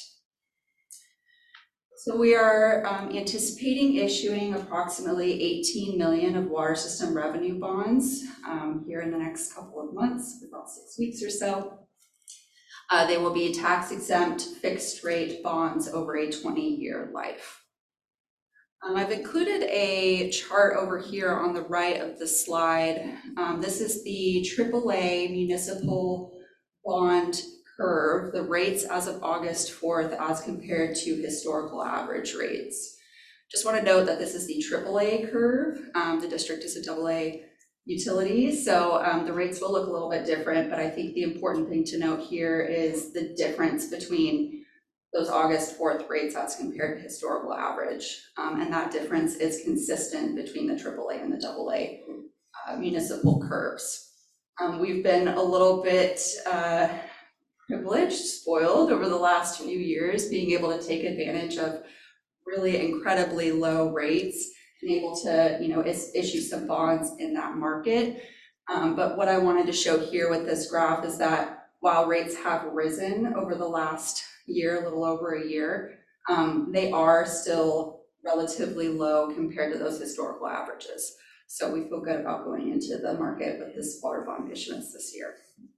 So we are um, anticipating issuing approximately eighteen million of water system revenue bonds um, here in the next couple of months, about six weeks or so. Uh, they will be tax exempt fixed rate bonds over a twenty year life. Um, I've included a chart over here on the right of the slide. Um, this is the triple A municipal bond curve, the rates as of August fourth as compared to historical average rates. Just want to note that this is the triple A curve. Um, the district is a double A utility, so um, the rates will look a little bit different, but I think the important thing to note here is the difference between those August fourth rates as compared to historical average. Um, and that difference is consistent between the triple A and the double A uh, municipal curves. Um, we've been a little bit uh, privileged, spoiled over the last few years, being able to take advantage of really incredibly low rates and able to, you know, is, issue some bonds in that market. Um, but what I wanted to show here with this graph is that while rates have risen over the last year, a little over a year, um, they are still relatively low compared to those historical averages. So we feel good about going into the market with this water bond issuance this year.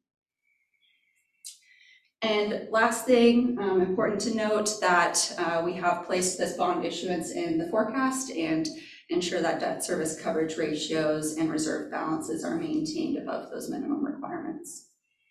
And last thing, um, important to note that uh, we have placed this bond issuance in the forecast and ensure that debt service coverage ratios and reserve balances are maintained above those minimum requirements.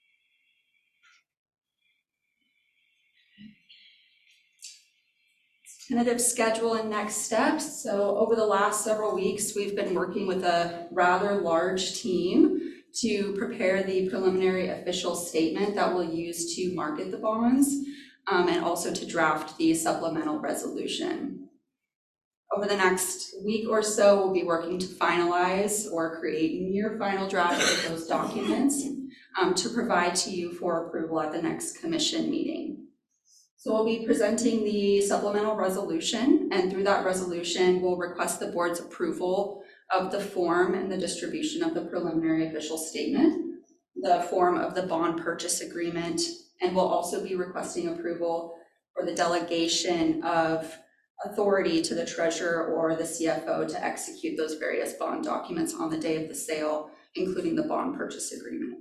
Tentative schedule and next steps. So over the last several weeks, we've been working with a rather large team to prepare the preliminary official statement that we'll use to market the bonds, um, and also to draft the supplemental resolution. Over the next week or so, we'll be working to finalize or create near final drafts of those documents um, to provide to you for approval at the next commission meeting. So we'll be presenting the supplemental resolution, and through that resolution, we'll request the board's approval of the form and the distribution of the preliminary official statement, the form of the bond purchase agreement, and we'll also be requesting approval for the delegation of authority to the treasurer or the C F O to execute those various bond documents on the day of the sale, including the bond purchase agreement.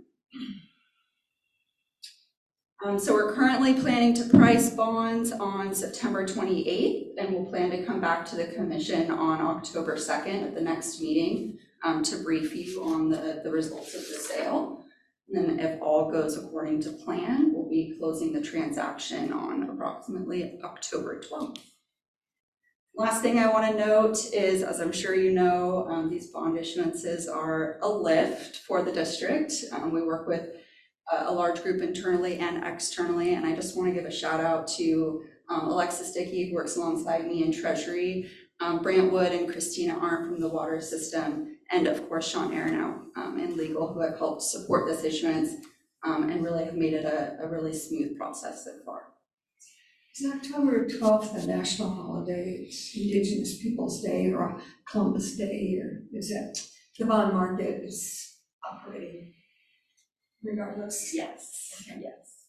Um, so we're currently planning to price bonds on September twenty-eighth, and we'll plan to come back to the commission on October second at the next meeting um, to brief you on the, the results of the sale. And then if all goes according to plan, we'll be closing the transaction on approximately October twelfth. Last thing I want to note is, as I'm sure you know, um, these bond issuances are a lift for the district. Um, we work with a large group internally and externally, and I just want to give a shout out to um, Alexis Dickey, who works alongside me in Treasury. Um, Brantwood and Christina Arndt from the water system, and of course Sean Aronow um, in legal, who have helped support this issuance um, and really have made it a, a really smooth process so far. Is October twelfth a national holiday? It's Indigenous Peoples' Day or Columbus Day, or is that the bond market is operating regardless? Yes, yes.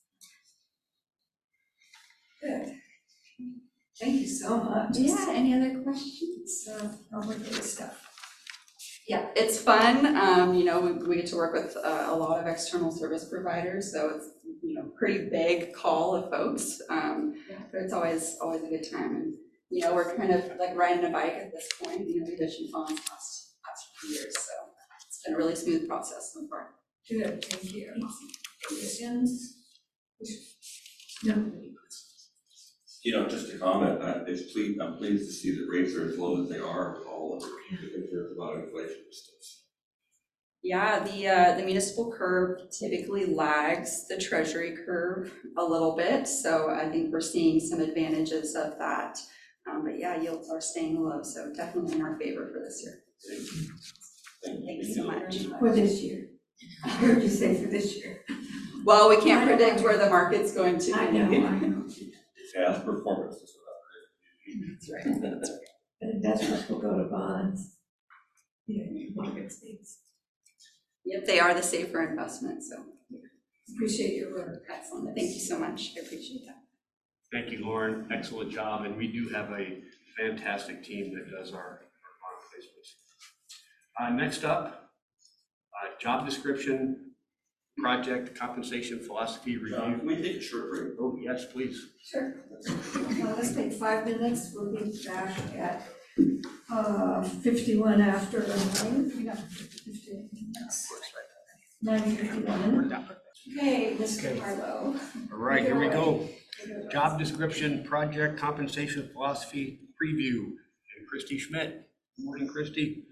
Good. Thank you so much. Yeah, any other questions? So, all of the stuff. Yeah, it's fun. Um, you know, we, we get to work with uh, a lot of external service providers, so it's, you know, pretty big call of folks. Um, but it's always, always a good time. And, you know, we're kind of like riding a bike at this point. You know, we've issued bonds past, past few years, so it's been a really smooth process so far. Good, thank you. Questions? No. You know, just to comment, I, it's pleased, I'm pleased to see that rates are as low as they are with all of the concerns about inflation and stuff. Yeah, the uh, the municipal curve typically lags the treasury curve a little bit, so I think we're seeing some advantages of that. Um, but yeah, yields are staying low, so definitely in our favor for this year. Thank you. Thanks so much. For this year. I heard you say for this year. Well, we can't predict where the market's going to be. I know, I know. Past performance is That's right, that's right. But investors will go to bonds. Yeah, market states. Yep, they are the safer investment, so Appreciate your work. excellent. Thank you so much. I appreciate that. Thank you, Lauren. Excellent job. And we do have a fantastic team that does our, our bond placements. Uh, next up, uh, job description, project compensation philosophy John, review. can we take a short break? Oh, yes, please. Sure. Uh, let's take five minutes. We'll be back at uh, fifty-one after nine. Yeah, fifty, nine fifty-one. Okay, Mister Harlow. All right, here we go. Job description, project compensation philosophy preview. And Christy Schmidt. Good morning, Christy.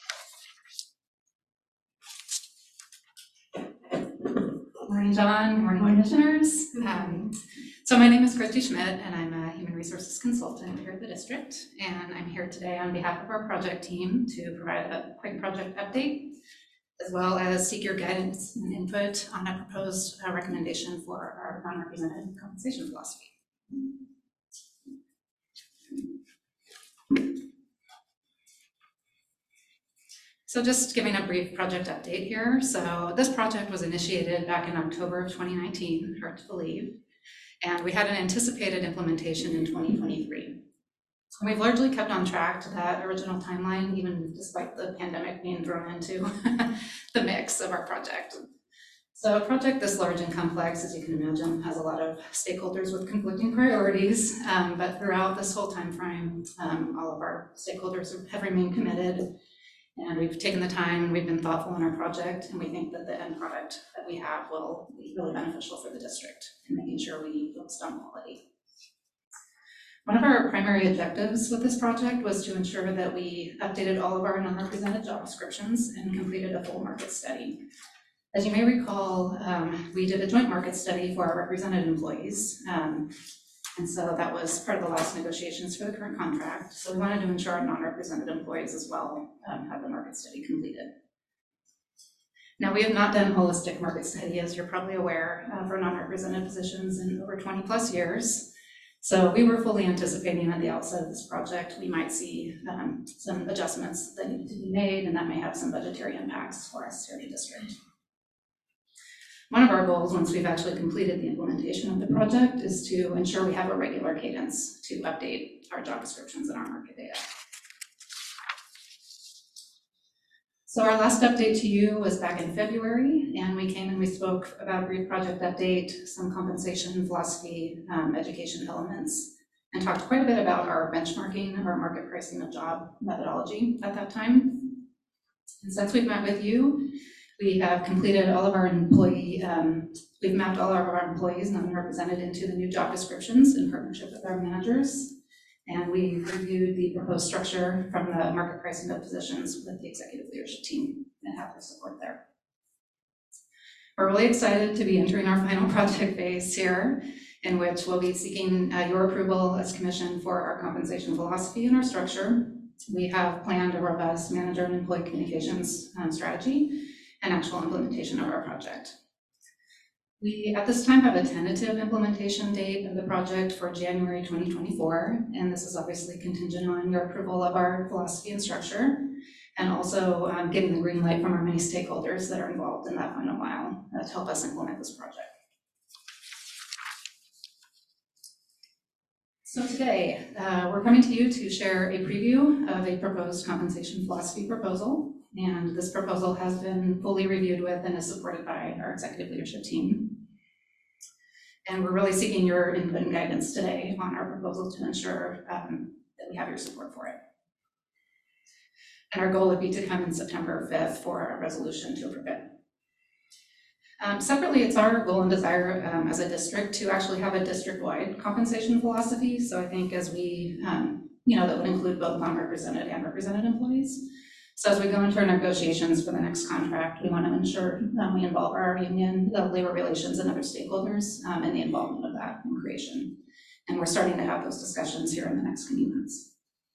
Morning, John. Morning, commissioners. Um, so my name is Christy Schmidt, and I'm a human resources consultant here at the district. And I'm here today on behalf of our project team to provide a quick project update, as well as seek your guidance and input on a proposed uh, recommendation for our non-represented compensation philosophy. So just giving a brief project update here. So this project was initiated back in October of twenty nineteen, hard to believe. And we had an anticipated implementation in twenty twenty-three. And we've largely kept on track to that original timeline, even despite the pandemic being thrown into the mix of our project. So a project this large and complex, as you can imagine, has a lot of stakeholders with conflicting priorities. Um, but throughout this whole timeframe, um, all of our stakeholders have remained committed. And we've taken the time and we've been thoughtful in our project, and we think that the end product that we have will be really beneficial for the district in making sure we focused on quality. One of our primary objectives with this project was to ensure that we updated all of our non-represented job descriptions and completed a full market study. As you may recall, um, we did a joint market study for our represented employees. Um, And so that was part of the last negotiations for the current contract. So we wanted to ensure our non-represented employees as well um, have the market study completed. Now, we have not done holistic market study, as you're probably aware, uh, for non-represented positions in over twenty plus years. So we were fully anticipating at the outset of this project, we might see um, some adjustments that need to be made, and that may have some budgetary impacts for us here in the district. One of our goals, once we've actually completed the implementation of the project, is to ensure we have a regular cadence to update our job descriptions and our market data. So our last update to you was back in February, and we came and we spoke about a brief project update, some compensation philosophy, um, education elements, and talked quite a bit about our benchmarking of our market pricing of job methodology at that time. And since we've met with you, we have completed all of our employee, um, we've mapped all of our employees non-represented into the new job descriptions in partnership with our managers. And we reviewed the proposed structure from the market pricing of positions with the executive leadership team and have their support there. We're really excited to be entering our final project phase here. in which we'll be seeking uh, your approval as commission for our compensation philosophy and our structure. We have planned a robust manager and employee communications um, strategy and actual implementation of our project. We, at this time, have a tentative implementation date of the project for January twenty twenty-four, and this is obviously contingent on your approval of our philosophy and structure, and also um, getting the green light from our many stakeholders that are involved in that final mile uh, to help us implement this project. So today, uh, we're coming to you to share a preview of a proposed compensation philosophy proposal. And this proposal has been fully reviewed with and is supported by our executive leadership team. And we're really seeking your input and guidance today on our proposal to ensure um, that we have your support for it. And our goal would be to come in September fifth for a resolution to approve it. Um, separately, it's our goal and desire um, as a district to actually have a district-wide compensation philosophy. So I think as we, um, you know, that would include both non-represented and represented employees. So as we go into our negotiations for the next contract, we want to ensure um, we involve our union, the labor relations, and other stakeholders um, in the involvement of that in creation. And we're starting to have those discussions here in the next few months.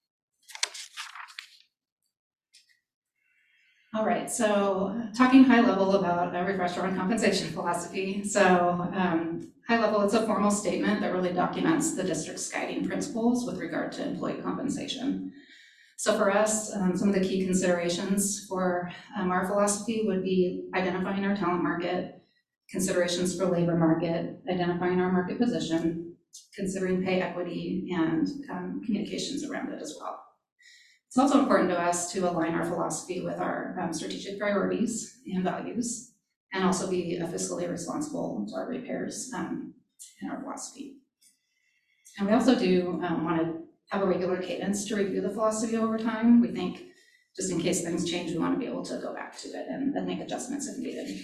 All right, so talking high level about a refresher on compensation philosophy. So um, high level, it's a formal statement that really documents the district's guiding principles with regard to employee compensation. So for us, um, some of the key considerations for um, our philosophy would be identifying our talent market, considerations for labor market, identifying our market position, considering pay equity, and um, communications around it as well. It's also important to us to align our philosophy with our um, strategic priorities and values, and also be uh, fiscally responsible to our ratepayers um, in our philosophy. And we also do um, want to have a regular cadence to review the philosophy over time. We think just in case things change, we want to be able to go back to it and, and make adjustments if needed.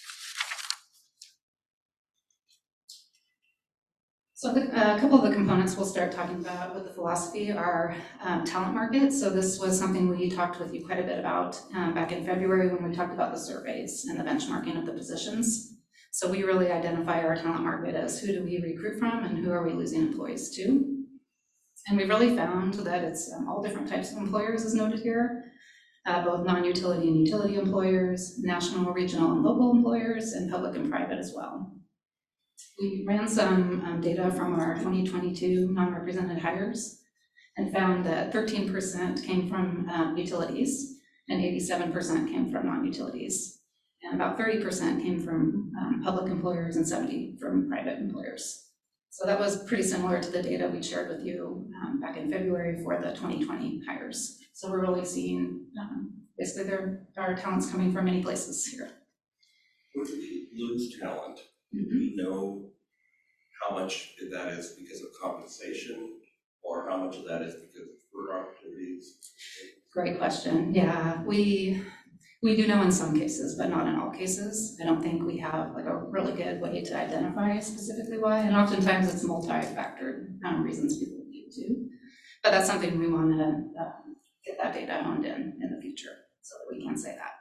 So the, uh, a couple of the components we'll start talking about with the philosophy are um, talent market. So this was something we talked with you quite a bit about um, back in February when we talked about the surveys and the benchmarking of the positions. So we really identify our talent market as who do we recruit from and who are we losing employees to. And we really found that it's um, all different types of employers as noted here, uh, both non-utility and utility employers, national, regional, and local employers, and public and private as well. We ran some um, data from our twenty twenty-two non-represented hires and found that thirteen percent came from um, utilities and eighty-seven percent came from non-utilities. And about thirty percent came from um, public employers and seventy from private employers. So that was pretty similar to the data we shared with you um, back in February for the twenty twenty hires. So we're really seeing um, basically there are talents coming from many places here. Where do we lose talent? Do we know how much of that is because of compensation or how much of that is because of career opportunities? Great question. Yeah, we we do know in some cases, but not in all cases. I don't think we have like a really good way to identify specifically why, and oftentimes it's multi-factored um, reasons people leave too. But that's something we want to uh, get that data honed in in the future so that we can say that.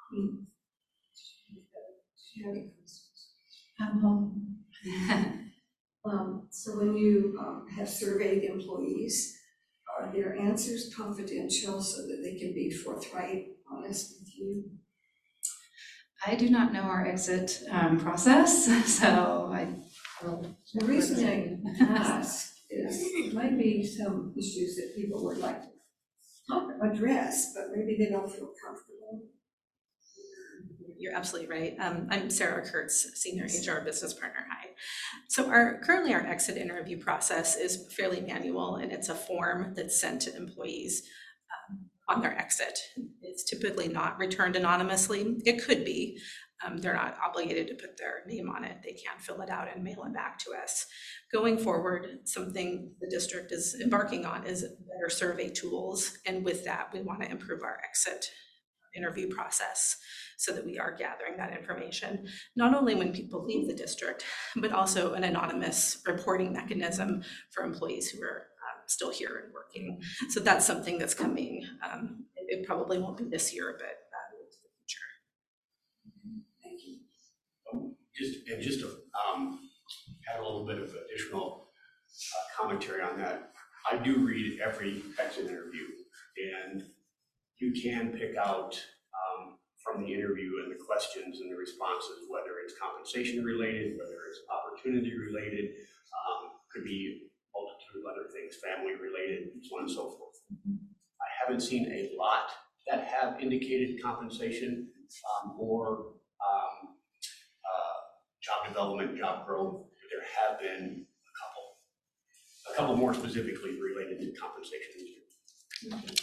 Um, um, so when you um, have surveyed employees, are their answers confidential so that they can be forthright, honest with you? I do not know our exit um, process, so I will. The reason I ask is there might be some issues that people would like to address, but maybe they don't feel comfortable. You're absolutely right. Um, I'm Sarah Kurtz, Senior H R Business Partner. Hi. So our currently our exit interview process is fairly manual, and it's a form that's sent to employees um, on their exit. It's typically not returned anonymously. It could be. Um, they're not obligated to put their name on it. They can fill it out and mail it back to us. Going forward, something the district is embarking on is better survey tools, and with that, we want to improve our exit interview process so that we are gathering that information, not only when people leave the district, but also an anonymous reporting mechanism for employees who are um, still here and working. So that's something that's coming. Um, it, it probably won't be this year, but uh, into the future. Thank you. Just, and just to um, add a little bit of additional uh, commentary on that. I do read every exit interview, and you can pick out um, from the interview and the questions and the responses, whether it's compensation related, whether it's opportunity related, um, could be a multitude of other things, family related, and so on and so forth. I haven't seen a lot that have indicated compensation um, or um, uh, job development, job growth. There have been a couple, a couple more specifically related to compensation.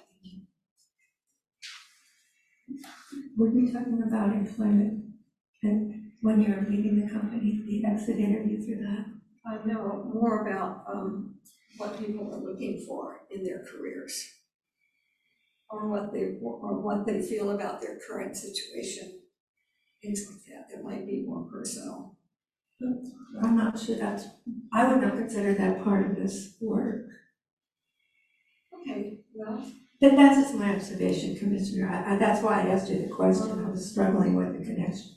Were we talking about employment and when you're leaving the company, the exit interview through that? I know more about um, what people are looking for in their careers, or what they, or what they feel about their current situation, things like that, that might be more personal. I'm not sure that's, I would not consider that part of this work. Okay, well, But that's just my observation, Commissioner. I, I, that's why I asked you the question. I was struggling with the connection.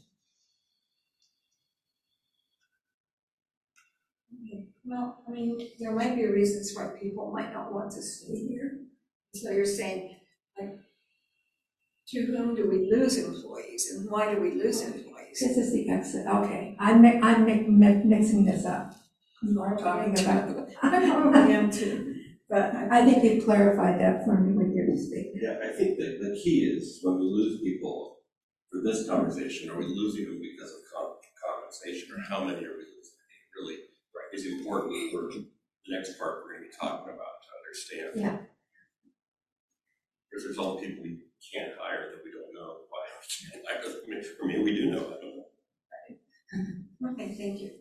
okay. Well, I mean, there might be reasons why people might not want to stay here. So you're saying, like, to whom do we lose employees, and why do we lose employees? This is the exit. Okay, I'm mi- I'm mi- mi- mixing this up. You are talking about. I probably am too, but I, I think you clarified that for me with your statement. Yeah, I think that the key is when we lose people for this conversation, are we losing them because of com- compensation, or how many are we losing? I think really is important for the next part we're gonna be talking about to understand. Yeah. Because there's all people we can't hire that we don't know why we can't hire. I mean, for me, we do know, I don't know. okay, thank you.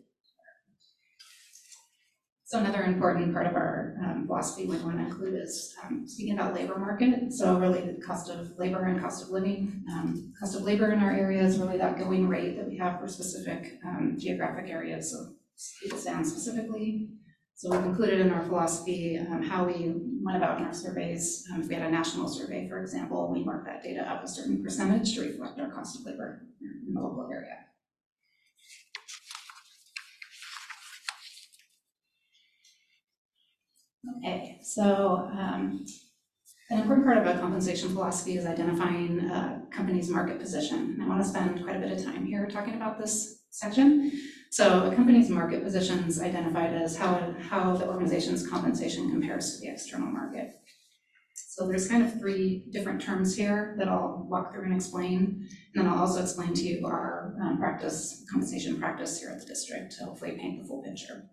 So another important part of our um, philosophy we want to include is um, speaking about labor market. So really the cost of labor and cost of living. Um, cost of labor in our area is really that going rate that we have for specific um, geographic areas. So people stand specifically. So we've included in our philosophy um, how we went about in our surveys. Um, if we had a national survey, for example, we mark that data up a certain percentage to reflect our cost of labor in the local area. Okay, so um, an important part of a compensation philosophy is identifying a company's market position. I want to spend quite a bit of time here talking about this section. So a company's market position is identified as how, how the organization's compensation compares to the external market. So there's kind of three different terms here that I'll walk through and explain. And then I'll also explain to you our um, practice, compensation practice here at the district to hopefully paint the full picture.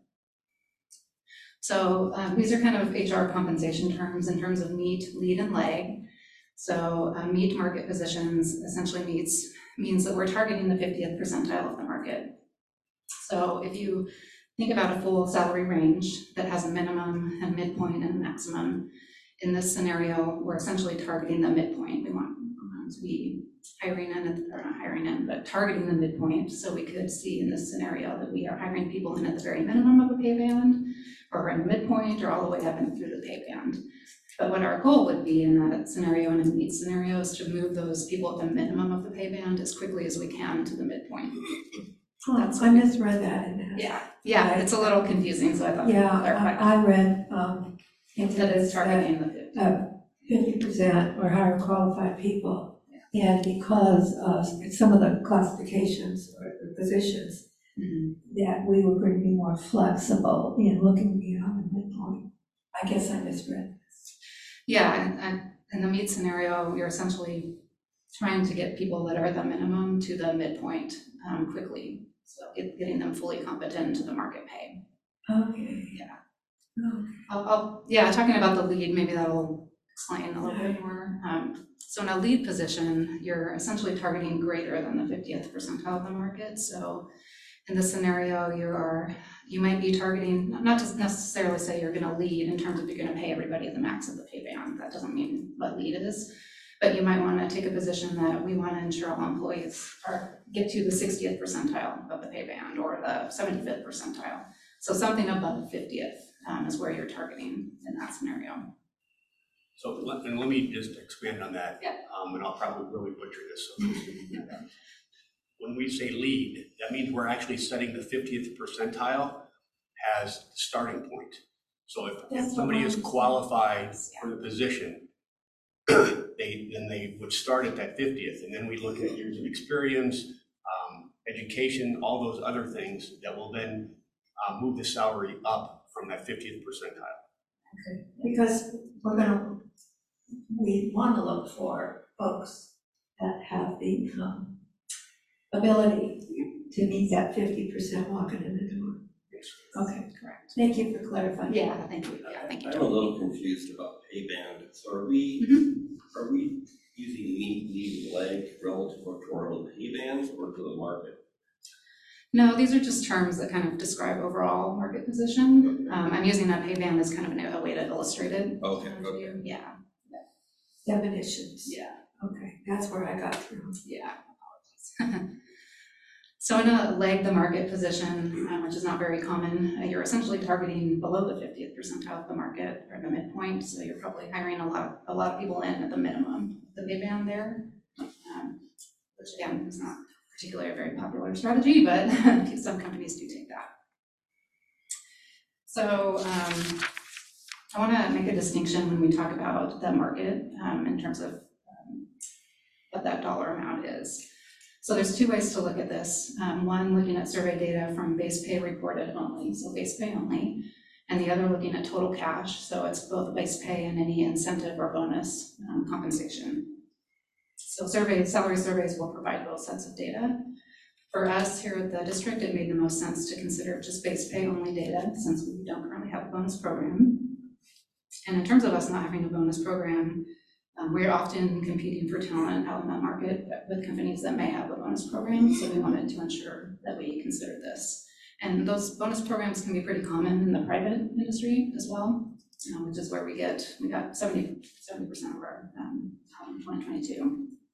So um, these are kind of H R compensation terms in terms of meet, lead, and lag. So um, meet market positions essentially meets, means that we're targeting the fiftieth percentile of the market. So if you think about a full salary range that has a minimum, a midpoint, and a maximum, in this scenario, we're essentially targeting the midpoint. We want um, to be hiring in, at the, or not hiring in, but targeting the midpoint. So we could see in this scenario that we are hiring people in at the very minimum of a pay band, or in the midpoint, or all the way up and through the pay band. But what our goal would be in that scenario and in the meet scenario is to move those people at the minimum of the pay band as quickly as we can to the midpoint. Oh, That's I misread that in that. Yeah, yeah, it's a little confusing, so I thought. Yeah, clarify. I, I read, um, into That is this targeting the fifty. uh, fifty percent or higher qualified people. And because of some of the classifications or the positions, Mhm. that we were going to be more flexible in looking beyond the midpoint. I guess I misread. Yeah, and, and in the meet scenario, you're essentially trying to get people that are at the minimum to the midpoint um, quickly. So get, getting them fully competent to the market pay. Okay. Yeah. Okay. I'll, I'll, yeah, talking about the lead, maybe that'll explain a little bit more. Um, so in a lead position, you're essentially targeting greater than the fiftieth percentile of the market. So in this scenario, you are, you might be targeting, not to necessarily say you're gonna lead in terms of you're gonna pay everybody at the max of the pay band. That doesn't mean what lead is. But you might wanna take a position that we wanna ensure all employees are, get to the sixtieth percentile of the pay band or the seventy-fifth percentile. So something above fiftieth um, is where you're targeting in that scenario. So let, and let me just expand on that. Yeah. Um, and I'll probably really butcher this, so please give me that. when we say lead, that means we're actually setting the fiftieth percentile as the starting point. So if, if That's somebody what is I'm- qualified for the position, they, then they would start at that fiftieth, and then we look at years of experience, um, education, all those other things that will then uh, move the salary up from that fiftieth percentile. Because we're gonna, we wanna look for folks that have the, um, ability to meet that fifty percent walking in the door. Okay, Correct. thank you for clarifying. Yeah, thank you, yeah, thank you. I'm a little confused about pay band. So are we, Mhm. are we using meat, lead, and leg relative to our own pay bands or to the market? No, these are just terms that kind of describe overall market position. Um, I'm using that pay band as kind of an- a way to illustrate it. Okay, um, to okay. you. Yeah, Definitions. yeah, Okay, that's where I got through. yeah, apologies. So in a leg the market position, um, which is not very common, uh, you're essentially targeting below the fiftieth percentile of the market or the midpoint. So you're probably hiring a lot, a lot of people in at the minimum, the pay band there, um, which again is not particularly a very popular strategy, but some companies do take that. So um, I want to make a distinction when we talk about the market um, in terms of um, what that dollar amount is. So there's two ways to look at this. Um, one, looking at survey data from base pay reported only, so base pay only, and the other looking at total cash, so it's both base pay and any incentive or bonus um, compensation. So surveys, salary surveys will provide both sets of data. For us here at the district, it made the most sense to consider just base pay only data since we don't currently have a bonus program. And in terms of us not having a bonus program, Um, we're often competing for talent out in that market with companies that may have a bonus program, so we wanted to ensure that we considered this. And those bonus programs can be pretty common in the private industry as well, um, which is where we get, we got seventy, seventy percent of our um, talent in twenty twenty-two.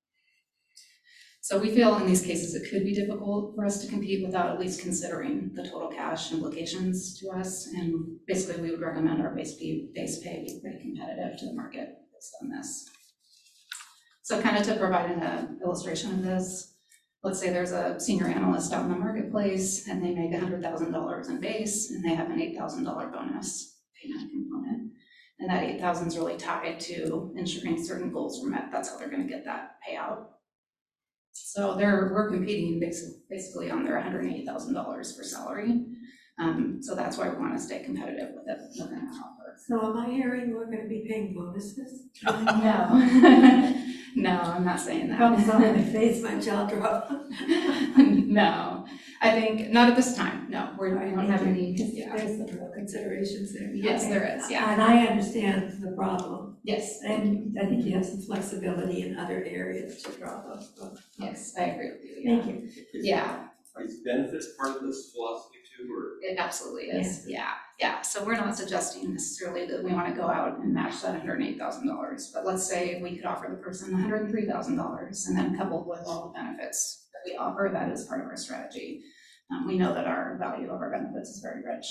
So we feel in these cases it could be difficult for us to compete without at least considering the total cash implications to us, and basically we would recommend our base pay, base pay be pretty competitive to the market based on this. So kind of to provide an uh, illustration of this, let's say there's a senior analyst out in the marketplace and they make one hundred thousand dollars in base and they have an eight thousand dollars bonus payment component. And that eight thousand dollars is really tied to ensuring certain goals are met. That's how they're going to get that payout. So they're, we're competing basically, basically on their one hundred eighty thousand dollars for salary. Um, so that's why we want to stay competitive with it within that offer. So am I hearing we're gonna be paying bonuses? No, no, I'm not saying that. Probably saw my face, my jaw drop. No, I think, not at this time, no, we're, we don't have any, yeah. There's the real considerations there. Yes, Okay. there is, yeah. And I understand the problem, Yes, and I think you have some flexibility in other areas to draw those. both. yes, I agree with you, yeah. Thank you. Yeah, Are these benefits part of this philosophy too, or? it absolutely is, yeah, yeah. So we're not suggesting necessarily that we want to go out and match that one hundred eight thousand dollars, but let's say we could offer the person one hundred three thousand dollars, and then coupled with all the benefits that we offer, that is part of our strategy. Um, we know that our value of our benefits is very rich.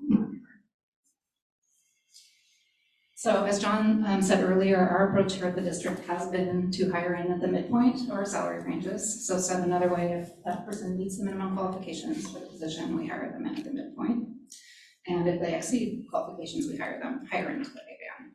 So as John um, said earlier, our approach here at the district has been to hire in at the midpoint of our salary ranges. So said another way, if that person meets the minimum qualifications for the position, we hire them in at the midpoint. And if they exceed qualifications, we hire them higher into the pay band.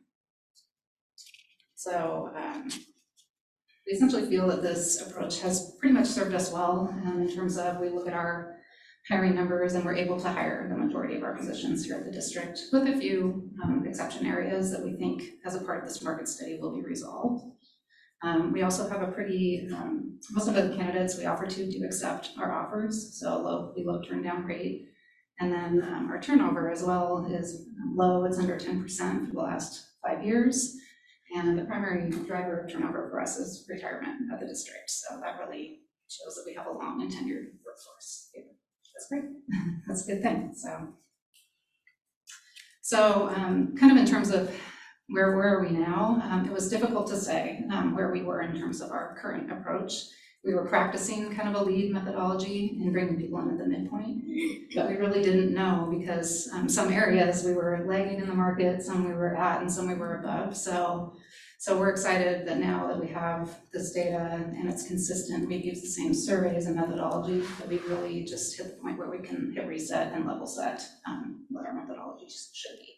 So um, we essentially feel that this approach has pretty much served us well um, in terms of we look at our hiring numbers and we're able to hire the majority of our positions here at the district with a few um, exception areas that we think as a part of this market study will be resolved. Um, we also have a pretty, um, most of the candidates we offer to do accept our offers, so low, we low turn down rate. And then um, our turnover as well is low, it's under ten percent for the last five years. And the primary driver of turnover for us is retirement at the district. So that really shows that we have a long and tenured workforce here. That's great. That's a good thing. So, so um, kind of in terms of where where are we now, um, it was difficult to say um, where we were in terms of our current approach. we were practicing kind of a lead methodology and bringing people in at the midpoint. But we really didn't know because um, some areas we were lagging in the market, some we were at, and some we were above. So, so we're excited that now that we have this data and it's consistent, we've used the same surveys and methodology, that we really just hit the point where we can hit reset and level set um, what our methodology should be.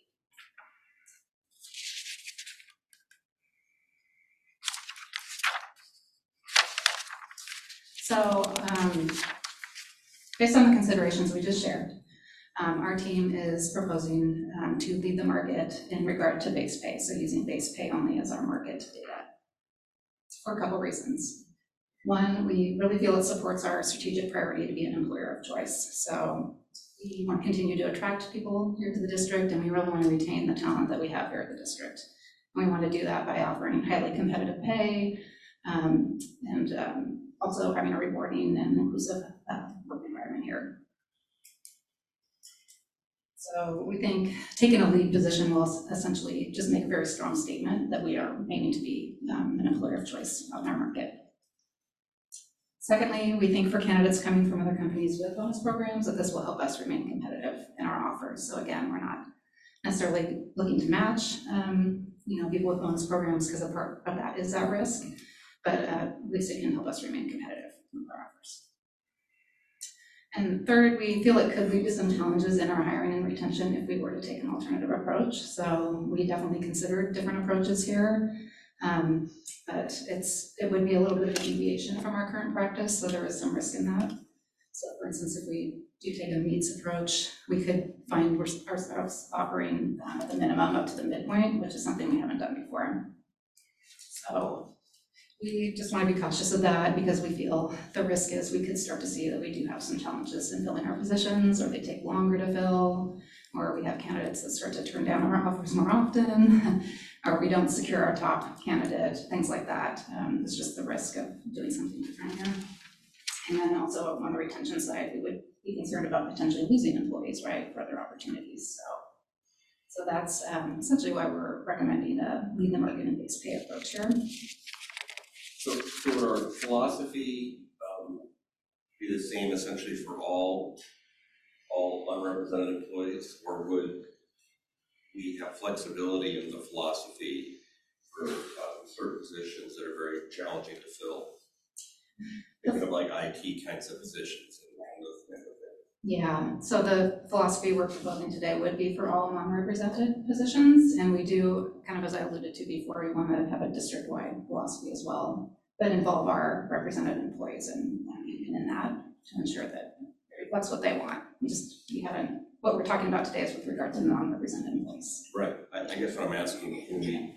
So um, based on the considerations we just shared, um, our team is proposing um, to lead the market in regard to base pay, so using base pay only as our market data for a couple reasons. One, we really feel it supports our strategic priority to be an employer of choice. So we want to continue to attract people here to the district, and we really want to retain the talent that we have here at the district. And we want to do that by offering highly competitive pay um, and um, also having a rewarding and inclusive uh, work environment here. So we think taking a lead position will essentially just make a very strong statement that we are aiming to be um, an employer of choice out in our market. Secondly, we think for candidates coming from other companies with bonus programs that this will help us remain competitive in our offers. So again, we're not necessarily looking to match um, you know, people with bonus programs because a part of that is at risk. But uh, at least it can help us remain competitive with our offers. And third, we feel it could lead to some challenges in our hiring and retention if we were to take an alternative approach. So we definitely considered different approaches here, um, but it's it would be a little bit of a deviation from our current practice, so there is some risk in that. So for instance, if we do take a meets approach, we could find ourselves offering um, at the minimum up to the midpoint, which is something we haven't done before. So we just want to be cautious of that because we feel the risk is we could start to see that we do have some challenges in filling our positions, or they take longer to fill, or we have candidates that start to turn down our offers more often, or we don't secure our top candidate, things like that. Um, it's just the risk of doing something different here. And then also on the retention side, we would be concerned about potentially losing employees, right, for other opportunities. So, so that's um, essentially why we're recommending a lead the market and base pay approach here. So, so would our philosophy um, be the same essentially for all, all unrepresented employees, or would we have flexibility in the philosophy for uh, certain positions that are very challenging to fill? Thinking of like I T kinds of positions and those kind of things. Yeah, so the philosophy we're proposing today would be for all non-represented positions, and we do, kind of as I alluded to before, we want to have a district-wide philosophy as well, but involve our represented employees in, in that to ensure that it reflects what they want. We just, we haven't, what we're talking about today is with regard to non-represented employees. Right, I, I guess what I'm asking, when we,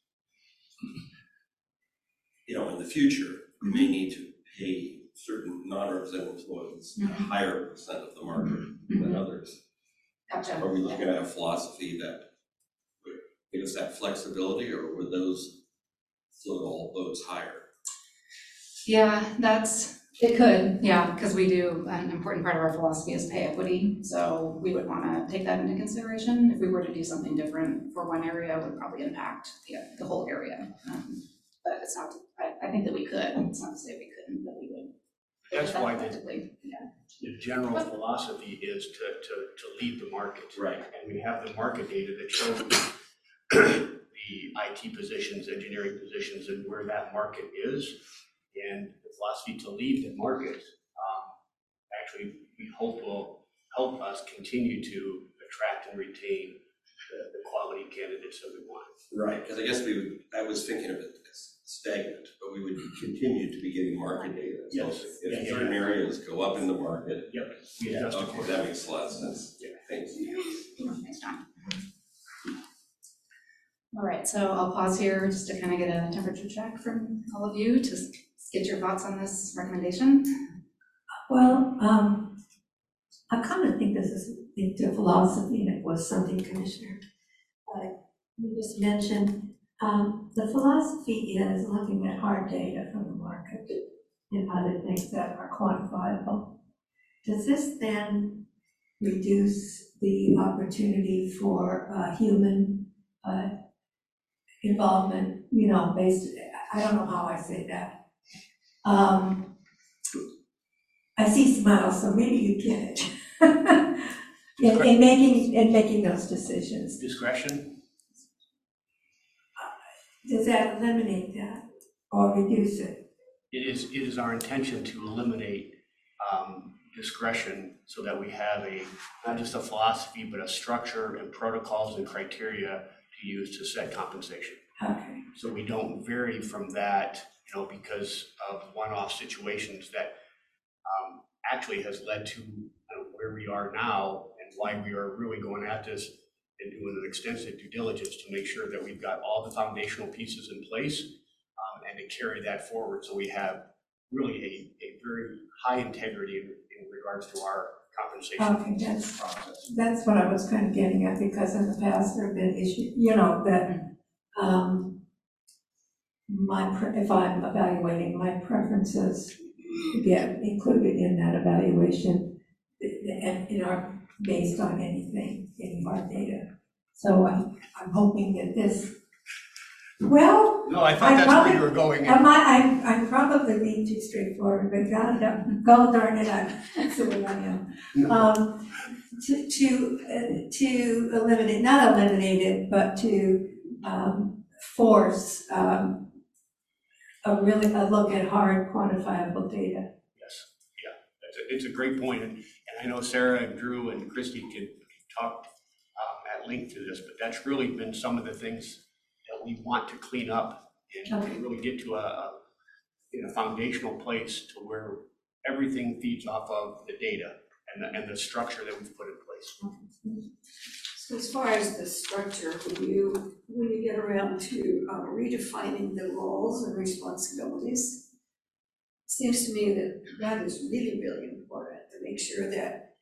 you know, in the future, we may need to pay certain non-represented employees a higher percent of the market mm-hmm. than others. Gotcha. Are we looking at a philosophy that would give us that flexibility, or would those float all boats higher? Yeah, that's, it could, yeah, because we do, an important part of our philosophy is pay equity. So we would want to take that into consideration. If we were to do something different for one area, it would probably impact the, the whole area. Um, but it's not, I, I think that we could, it's not to say we couldn't, but we would. That's why the, yeah. the general philosophy is to, to, to lead the market. Right. And we have the market data that shows the I T positions, engineering positions, and where that market is. And the philosophy to lead the market, um, actually, we hope will help us continue to attract and retain the, the quality candidates that we want. Right, because I guess we would, I was thinking of it as stagnant, but we would continue to be getting market data. So Yes. if Yeah, certain yeah. areas go up in the market, Yep. We yeah, adjust okay, accordingly. that makes a lot of sense. Yeah. Thanks. Thanks, John. All right, so I'll pause here just to kind of get a temperature check from all of you to get your thoughts on this recommendation. Well, um, I kind of think this is the philosophy that was something, Commissioner, uh, you just mentioned. Um, the philosophy is looking at hard data from the market and other things that are quantifiable. Does this then reduce the opportunity for uh, human uh, involvement, you know, based, I don't know how I say that. Um, I see smiles, so maybe you get it. In, in making, in making those decisions. Discretion? Does that eliminate that or reduce it? It is, it is our intention to eliminate um, discretion so that we have a, not just a philosophy, but a structure and protocols and criteria to use to set compensation. Okay. So we don't vary from that, you know, because of one-off situations that um, actually has led to you know, where we are now and why we are really going at this and doing an extensive due diligence to make sure that we've got all the foundational pieces in place um, and to carry that forward. So we have really a, a very high integrity in, in regards to our compensation Okay, that's, process. that's what I was kind of getting at, because in the past there have been issues, you know, that, um, my, pre- if I'm evaluating, my preferences get included in that evaluation and, you know, based on anything, any of our data. So I'm, I'm hoping that this, well, No, I thought I that's probably- where you were going. am I, I'm, I'm probably being too straightforward, but God, God darn it, I'm, that's the way I am. Um, to, to, uh, to eliminate, not eliminate it, but to, um, force, um, a really, a look at hard quantifiable data. Yes, yeah, it's a, it's a great point, and, and I know Sarah and Drew and Christy can, can talk um, at length to this, but that's really been some of the things that we want to clean up and Okay. really get to a, a, in a foundational place to where everything feeds off of the data and the, and the structure that we've put in place. So as far as the structure, when you, when you get around to uh, redefining the roles and responsibilities, it seems to me that that is really, really important to make sure that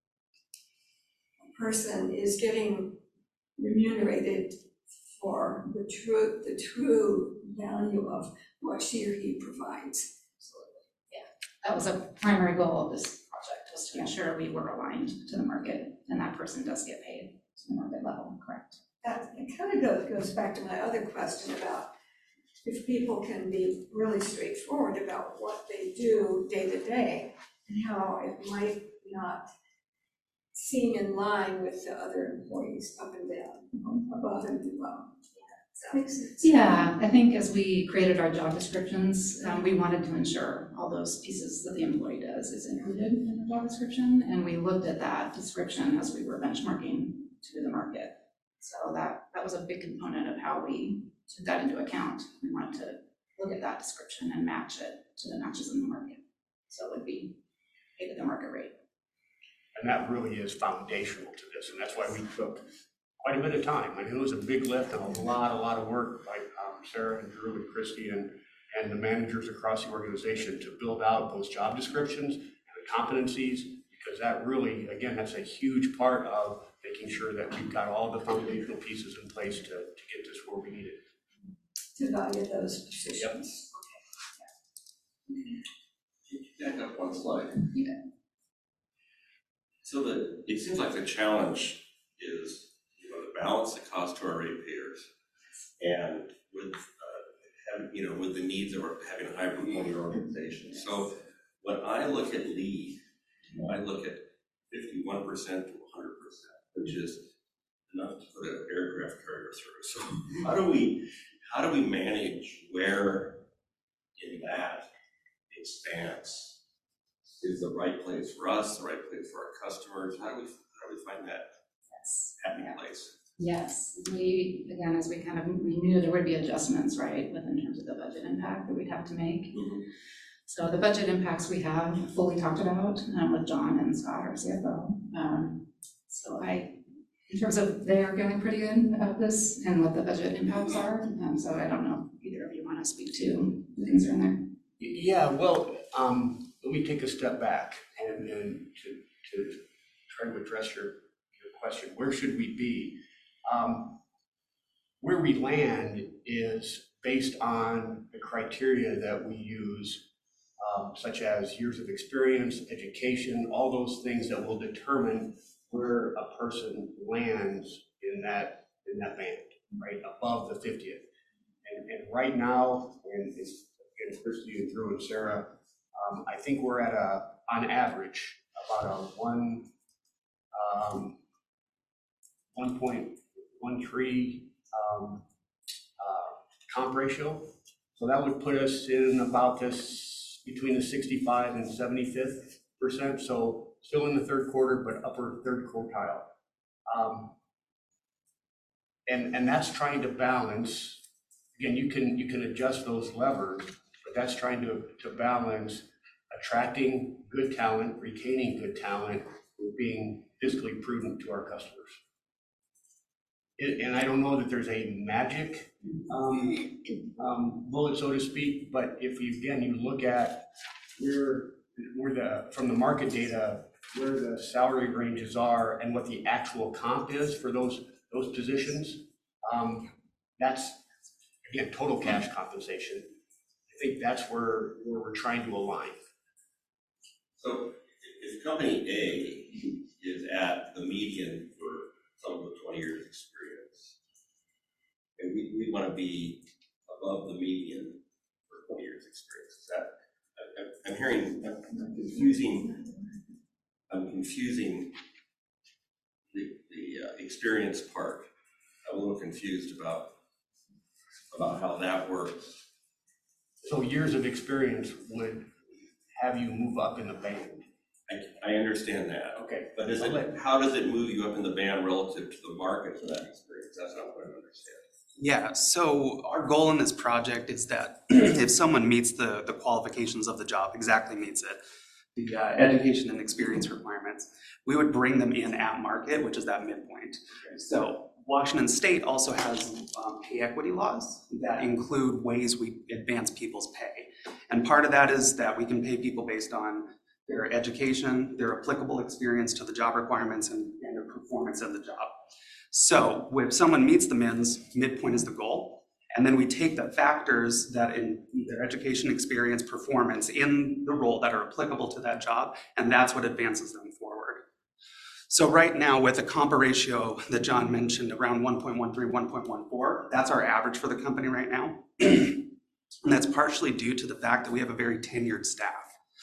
a person is getting remunerated for the true, the true value of what she or he provides. That was a primary goal of this project, was to ensure we were aligned to the market, and that person does get paid to the market level, correct? That, it kind of goes, goes back to my other question about if people can be really straightforward about what they do day to day and how it might not seem in line with the other employees up and down, above and below. Does that make sense? Yeah, I think as we created our job descriptions, um, we wanted to ensure all those pieces that the employee does is included in the job description, and we looked at that description as we were benchmarking to the market. So that, that was a big component of how we took that into account. We wanted to look at that description and match it to the matches in the market. So it would be paid at the market rate. And that really is foundational to this, and that's why we took quite a bit of time. I mean, it was a big lift and a lot, a lot of work by um, Sarah and Drew and Christy and, and the managers across the organization to build out those job descriptions and the competencies, because that really, again, that's a huge part of making sure that we've got all the foundational pieces in place to, to get this where we need it. To value those positions. Back up one slide. You bet. So the, it seems like the challenge is, you know, to balance the cost to our ratepayers and with, uh, having, you know, with the needs of our, having a high performing organization. So when I look at lead, you know, I look at fifty-one percent to one hundred percent, which is enough to put an aircraft carrier through. So how do we, how do we manage where in that expanse is the right place for us, the right place for our customers? How do we, how do we find that Yes. happy Yeah. place? Yes, we, again, as we kind of, we knew there would be adjustments, right, within terms of the budget impact that we'd have to make. Mm-hmm. So the budget impacts we have fully talked about um, with John and Scott, our C F O. Um, so I, in terms of, they are feeling pretty good about this and what the budget impacts are. Um, so I don't know if either of you want to speak to the concern there. Yeah, well, um, let me take a step back and, and to, to try to address your, your question. Where should we be? Um, where we land is based on the criteria that we use, um, such as years of experience, education, all those things that will determine where a person lands in that, in that band, right, above the fiftieth. And, and right now, and it's, again, Christy and Drew and Sarah, um, I think we're at a on average, about a one, um, one point one three um, uh, comp ratio. So that would put us in about this, between the sixty-five and seventy-fifth percent. So still in the third quarter, but upper third quartile. Um, and, and that's trying to balance, again, you can, you can adjust those levers, but that's trying to, to balance attracting good talent, retaining good talent, with being fiscally prudent to our customers. It, and I don't know that there's a magic um, um, bullet, so to speak, but if you, again, you look at where, where the, from the market data, where the salary ranges are and what the actual comp is for those, those positions, um, that's, again, total cash compensation. I think that's where, where we're trying to align. So if company A is at the median for some of the twenty years experience, and we, we want to be above the median for twenty years experience, is that, I'm, I'm hearing, I'm confusing, I'm confusing the, the uh, experience part. I'm a little confused about, about how that works. So years of experience would have you move up in the band. I, I understand that. Okay. But is it, how does it move you up in the band relative to the market for that experience? That's not what I understand. Yeah, so our goal in this project is that if someone meets the, the qualifications of the job, exactly meets it, the uh, education and experience requirements, we would bring them in at market, which is that midpoint. So Washington State also has um, pay equity laws that include ways we advance people's pay. And part of that is that we can pay people based on their education, their applicable experience to the job requirements, and, and their performance in the job. So if someone meets the mins, midpoint is the goal. And then we take the factors that in their education, experience, performance in the role that are applicable to that job, and that's what advances them forward. So right now with the compa ratio that John mentioned, around one point one three, one point one four, that's our average for the company right now. And that's partially due to the fact that we have a very tenured staff.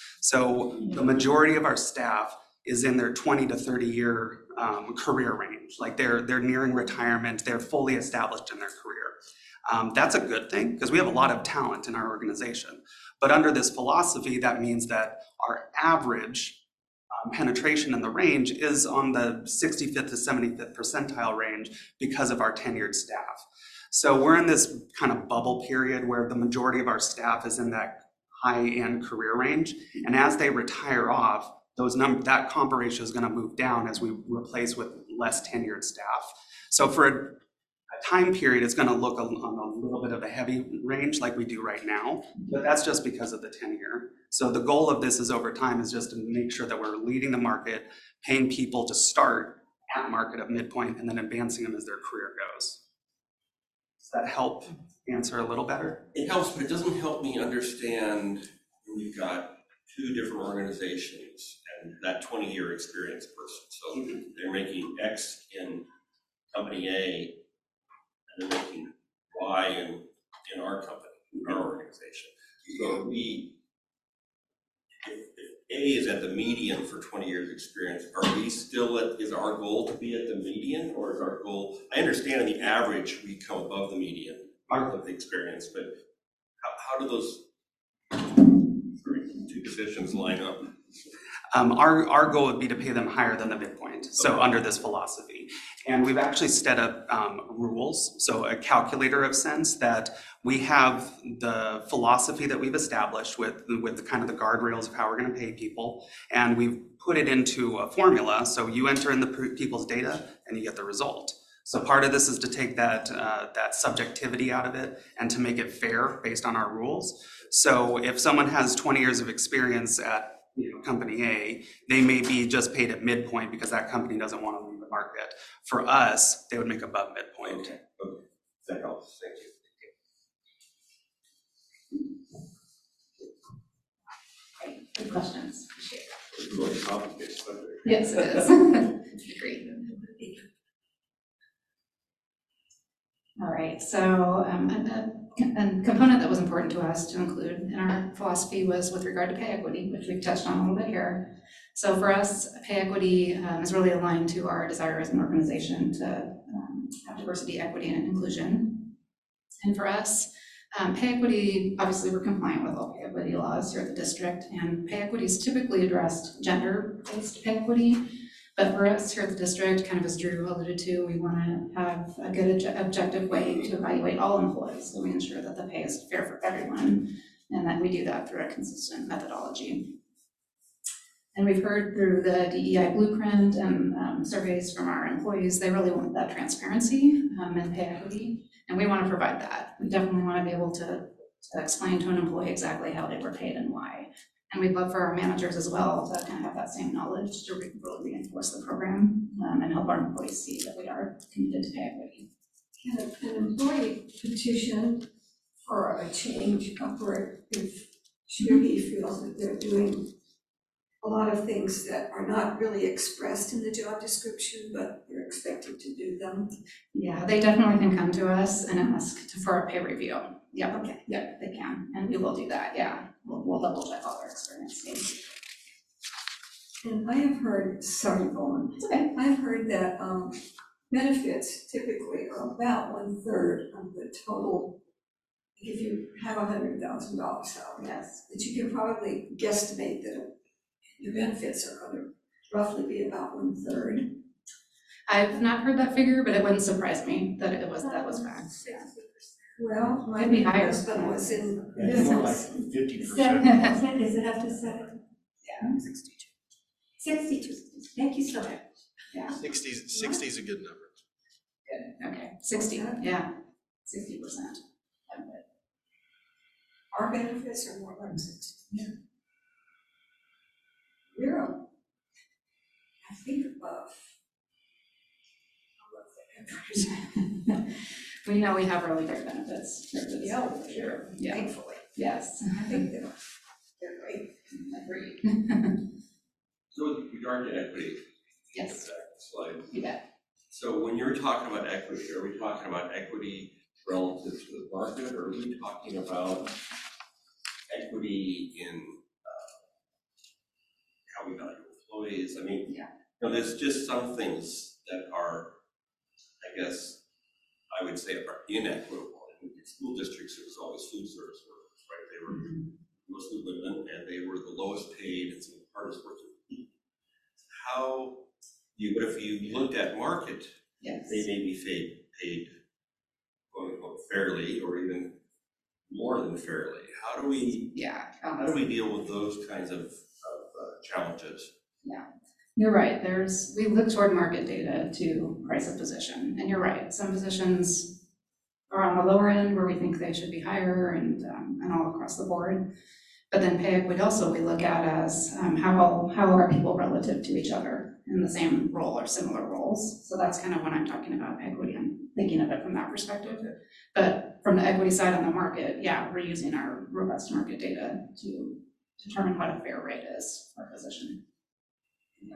So the majority of our staff is in their twenty to thirty year um, career range. Like they're, they're nearing retirement, they're fully established in their career. Um, that's a good thing because we have a lot of talent in our organization. But under this philosophy, that means that our average um, penetration in the range is on the sixty-fifth to seventy-fifth percentile range because of our tenured staff. So we're in this kind of bubble period where the majority of our staff is in that high-end career range. And as they retire off, those num that compa ratio is going to move down as we replace with less tenured staff. So for a, a time period, it's going to look a, on a little bit of a heavy range like we do right now, but that's just because of the tenure. So the goal of this is over time is just to make sure that we're leading the market, paying people to start at market at midpoint, and then advancing them as their career goes. Does that help answer a little better? It helps, but it doesn't help me understand when you've got two different organizations and that twenty year experience person. So mm-hmm. they're making X in company A and they're making Y in, in our company, in our organization. So we, if, if A is at the median for twenty years experience, are we still at, is our goal to be at the median, or is our goal, I understand in the average we come above the median of the experience, but how, how do those two positions line up? Um, our, our goal would be to pay them higher than the midpoint, so okay. Under this philosophy. And we've actually set up um, rules, so a calculator of sense that we have the philosophy that we've established with, with the kind of the guardrails of how we're going to pay people, and we've put it into a formula, so you enter in the people's data and you get the result. So part of this is to take that, uh, that subjectivity out of it and to make it fair based on our rules. So if someone has twenty years of experience at you know, company A, they may be just paid at midpoint because that company doesn't want to leave the market. For us, they would make above midpoint. Okay, okay. That helps, thank you. Good questions, appreciate It's really complicated subject. Yes, it is. Great. All right, so um, a, a, a component that was important important to us to include in our philosophy was with regard to pay equity, which we've touched on a little bit here. So for us, pay equity um, is really aligned to our desire as an organization to um, have diversity, equity, and inclusion. And for us, um, pay equity, obviously we're compliant with all pay equity laws here at the district, and pay equity is typically addressed gender-based pay equity. But for us here at the district, kind of as Drew alluded to, we want to have a good obje- objective way to evaluate all employees. So we ensure that the pay is fair for everyone, and that we do that through a consistent methodology. And we've heard through the D E I blueprint and um, surveys from our employees, they really want that transparency um, and pay equity, and we want to provide that. We definitely want to be able to, to explain to an employee exactly how they were paid and why. And we'd love for our managers as well to kind of have that same knowledge to re- really reinforce the program um, and help our employees see that we are committed to pay equity. Can an employee petition for a change upward if she or he feels that they're doing a lot of things that are not really expressed in the job description, but they're expected to do them? Yeah, they definitely can come to us and ask to, for a pay review. Yep, Okay. yep, they can, and we will do that, yeah. We'll, we'll double check all their experience. And I have heard, sorry, Golan. Okay. I've heard that um, benefits typically are about one third of the total. If you have a hundred thousand dollar salary, Yes. that you can probably guesstimate that the benefits are going to roughly be about one third. I've not heard that figure, but it wouldn't surprise me that it was, that was fact. Well, my Could be higher. husband was in Yeah, it's more like business. fifty Seven percent. percent, is it up to seven? Yeah, sixty-two. Sixty-two, thank you so much. Yeah, Sixty's, sixty's a good number. good, okay, sixty, yeah, sixty percent. Our benefits are more like sixty. Yeah. We're, a- I think above. above the average. We know we have really great benefits. Yeah, for sure, Yeah, thankfully. yes. I think they're, they're great. Agreed. So with regard to equity. Yes. back to the Slide. You bet. So when you're talking about equity, are we talking about equity relative to the market, or are we talking about equity in uh, how we value employees? I mean, Yeah. you know, there's just some things that are, I guess, I would say are inequitable. In school districts, it was always food service workers, right? They were mostly women, and they were the lowest paid and some of the hardest working people. How you, but if you looked at market, Yes. they may be paid, paid quote unquote fairly, or even more than fairly. How do we, Yeah. how do we deal with those kinds of, of uh, challenges? You're right, there's, we look toward market data to price a position, and you're right, some positions are on the lower end where we think they should be higher and, um, and all across the board. But then pay equity also we look at as um, how, how are people relative to each other in the same role or similar roles. So that's kind of when I'm talking about equity, I'm thinking of it from that perspective. But from the equity side on the market, yeah, we're using our robust market data to determine what a fair rate is for a position. Yeah.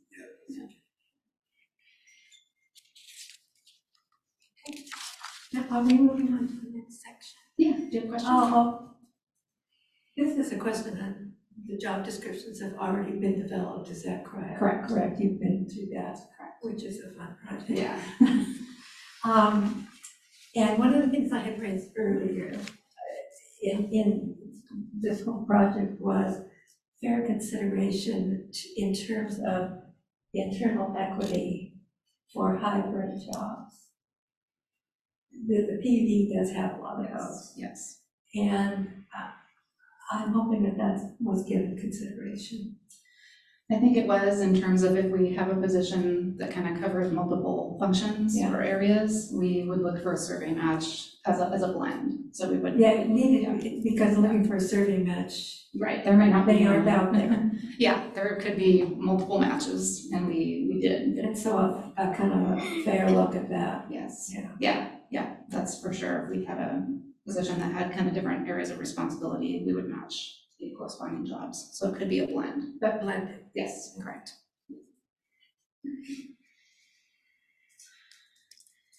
Now, are we moving on to the next section? Yeah, do you have questions? Oh, oh. This is a question on, the job descriptions have already been developed, is that correct? Correct. Correct, you've been through that, which is a fun project. Yeah. Um, and one of the things I had raised earlier uh, in, in this whole project was fair consideration to- in terms of internal equity for hybrid jobs. The, the P U D does have a lot of those. Yes. And uh, I'm hoping that that was given consideration. I think it was in terms of if we have a position that kind of covers multiple functions Yeah. or areas, we would look for a survey match as a, as a blend. So we would. Yeah, it needed, because looking for a survey match, Right, there might not be. they aren't out there. Yeah, there could be multiple matches and we, we did. And so a, a kind of a fair look at that. Yes. Yeah. Yeah, yeah, that's for sure. If we had a position that had kind of different areas of responsibility, we would match the corresponding jobs. So it could be a blend. But blended. Yes, correct.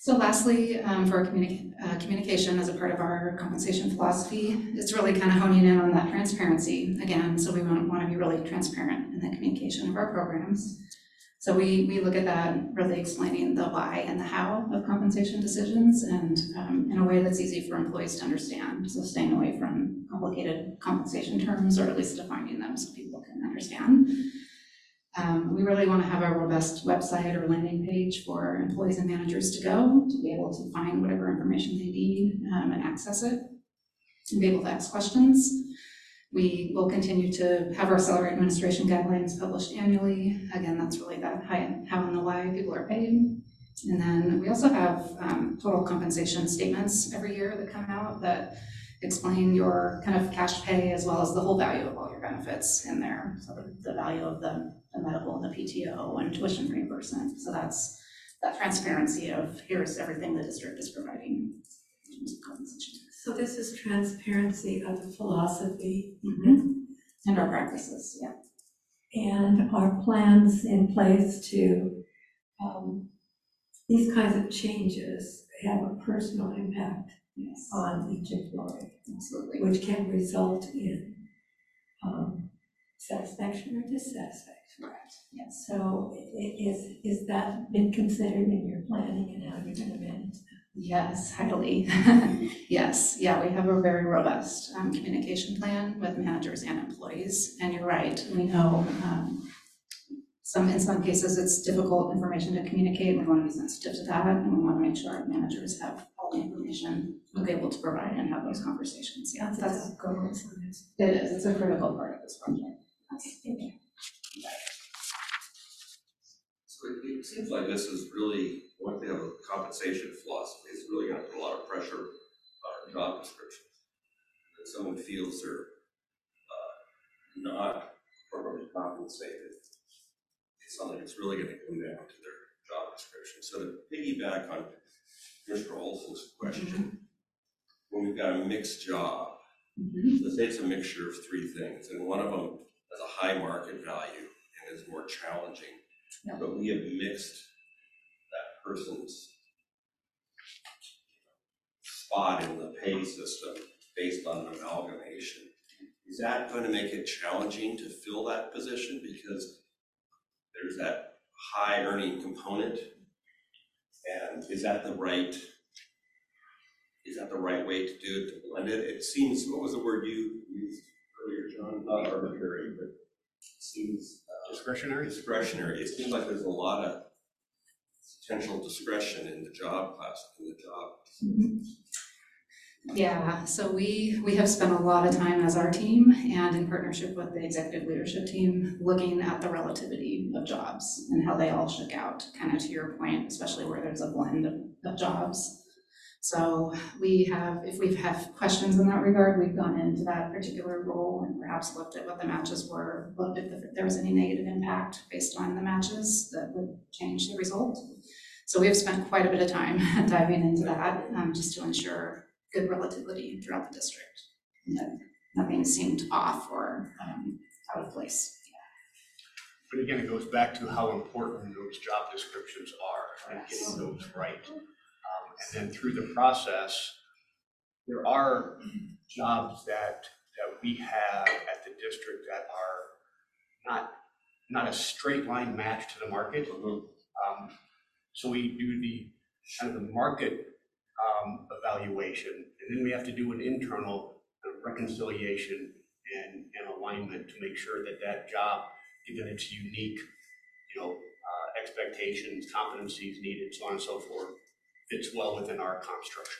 So lastly, um, for communi- uh, communication as a part of our compensation philosophy, it's really kind of honing in on that transparency again. So we want, want to be really transparent in the communication of our programs. So we, we look at that really explaining the why and the how of compensation decisions, and um, in a way that's easy for employees to understand. So staying away from complicated compensation terms, or at least defining them so people can understand. Um, we really want to have a robust website or landing page for employees and managers to go to be able to find whatever information they need um, and access it and be able to ask questions. We will continue to have our salary administration guidelines published annually. Again, that's really that high, how and the why people are paid. And then we also have um, total compensation statements every year that come out that explain your kind of cash pay as well as the whole value of all your benefits in there. So the, the value of the, the medical and the P T O and tuition reimbursement. So that's that transparency of here's everything the district is providing in terms of compensation. So this is transparency of the philosophy. Mm-hmm. And our practices, yeah. And our plans in place to, um, these kinds of changes have a personal impact yes. on each employee. Absolutely. Which can result in um, satisfaction or dissatisfaction. Right. Yes. So i- is, is that been considered in your planning and how you're going to manage that? Yes, highly. Yes, yeah, we have a very robust um, communication plan with managers and employees. And you're right, we know um, some, in some cases it's difficult information to communicate. We want to be sensitive to that, and we want to make sure our managers have all the information to be able to provide and have those conversations. Yeah, that's a goal. It is. It's a critical part of this project. Absolutely. So it, it seems like this is really, once they have a compensation philosophy, it's really gonna put a lot of pressure on our job descriptions. If someone feels they're uh, not properly compensated, it's something that's really gonna come down to their job description. So to piggyback on Mister Olson's question, when we've got a mixed job, mm-hmm. let's say it's a mixture of three things, and one of them has a high market value and is more challenging. Yeah. But we have mixed that person's spot in the pay system based on an amalgamation. Is that going to make it challenging to fill that position because there's that high earning component? And is that the right, is that the right way to do it, to blend it? It seems, what was the word you used earlier, John? Not arbitrary, but it seems uh, discretionary. Discretionary. It seems like there's a lot of potential discretion in the job class, in the job. Mm-hmm. Yeah, so we we have spent a lot of time as our team and in partnership with the executive leadership team looking at the relativity of jobs and how they all shook out, kind of to your point, especially where there's a blend of, of jobs. So we have, if we have questions in that regard, we've gone into that particular role and perhaps looked at what the matches were, looked if there was any negative impact based on the matches that would change the result. So we have spent quite a bit of time diving into that um, just to ensure good relativity throughout the district. That nothing seemed off or um, out of place. But again, it goes back to how important those job descriptions are and getting those right. Um, and then through the process, there are jobs that that we have at the district that are not not a straight line match to the market. Um, so we do the kind of the market um, evaluation, and then we have to do an internal uh, reconciliation and, and alignment to make sure that that job, given its unique, you know, uh, expectations, competencies needed, so on and so forth, fits well within our comp structure.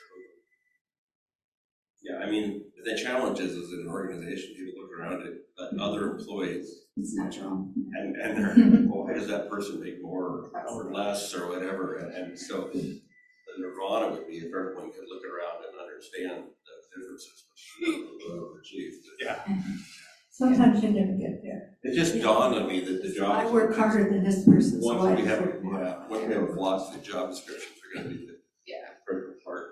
Yeah, I mean, the challenge is, as an organization, people look around at, at other employees. It's natural. And, and they're, well, why does that person make more or less or whatever? And, and so the nirvana would be if everyone could look around and understand the differences between the chief. Yeah. Sometimes you never get there. It just dawned on me that the job. I work harder than this person, so Once I we have, deserve more. yeah, once we have a philosophy, job descriptions are gonna be the yeah. critical part.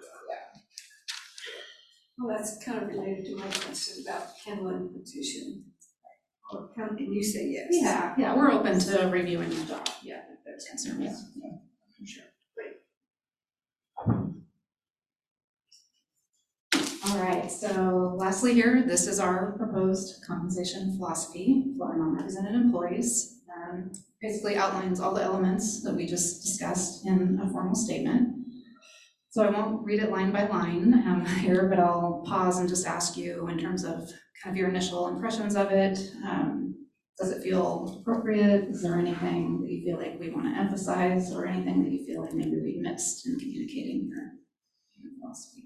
Well, that's kind of related to my question about can one petition? Or can, and you say yes. Yeah, yeah, we're open to reviewing the job, yeah, if there's concerns. Yeah, for sure. All right, so lastly here, this is our proposed compensation philosophy for our non-represented employees. Um, basically outlines all the elements that we just discussed in a formal statement. So I won't read it line by line um, here, but I'll pause and just ask you in terms of kind of your initial impressions of it. Um, does it feel appropriate? Is there anything that you feel like we want to emphasize, or anything that you feel like maybe we missed in communicating your, your philosophy?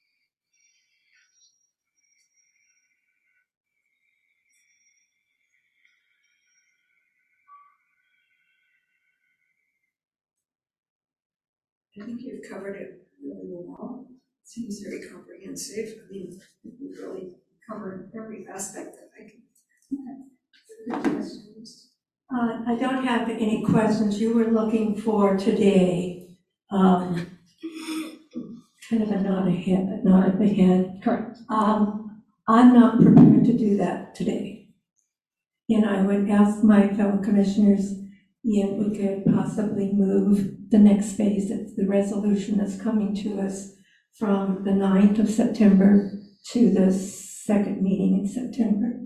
I think you've covered it really well. Seems very comprehensive. I mean, you've really covered every aspect that I can. Okay. Questions? Uh, I don't have any questions. You were looking for today, um, kind of a nod ahead, a nod of the head. Correct. Um, I'm not prepared to do that today. And I would ask my fellow commissioners if we could possibly move the next phase of the resolution that's coming to us from the ninth of September to the second meeting in September.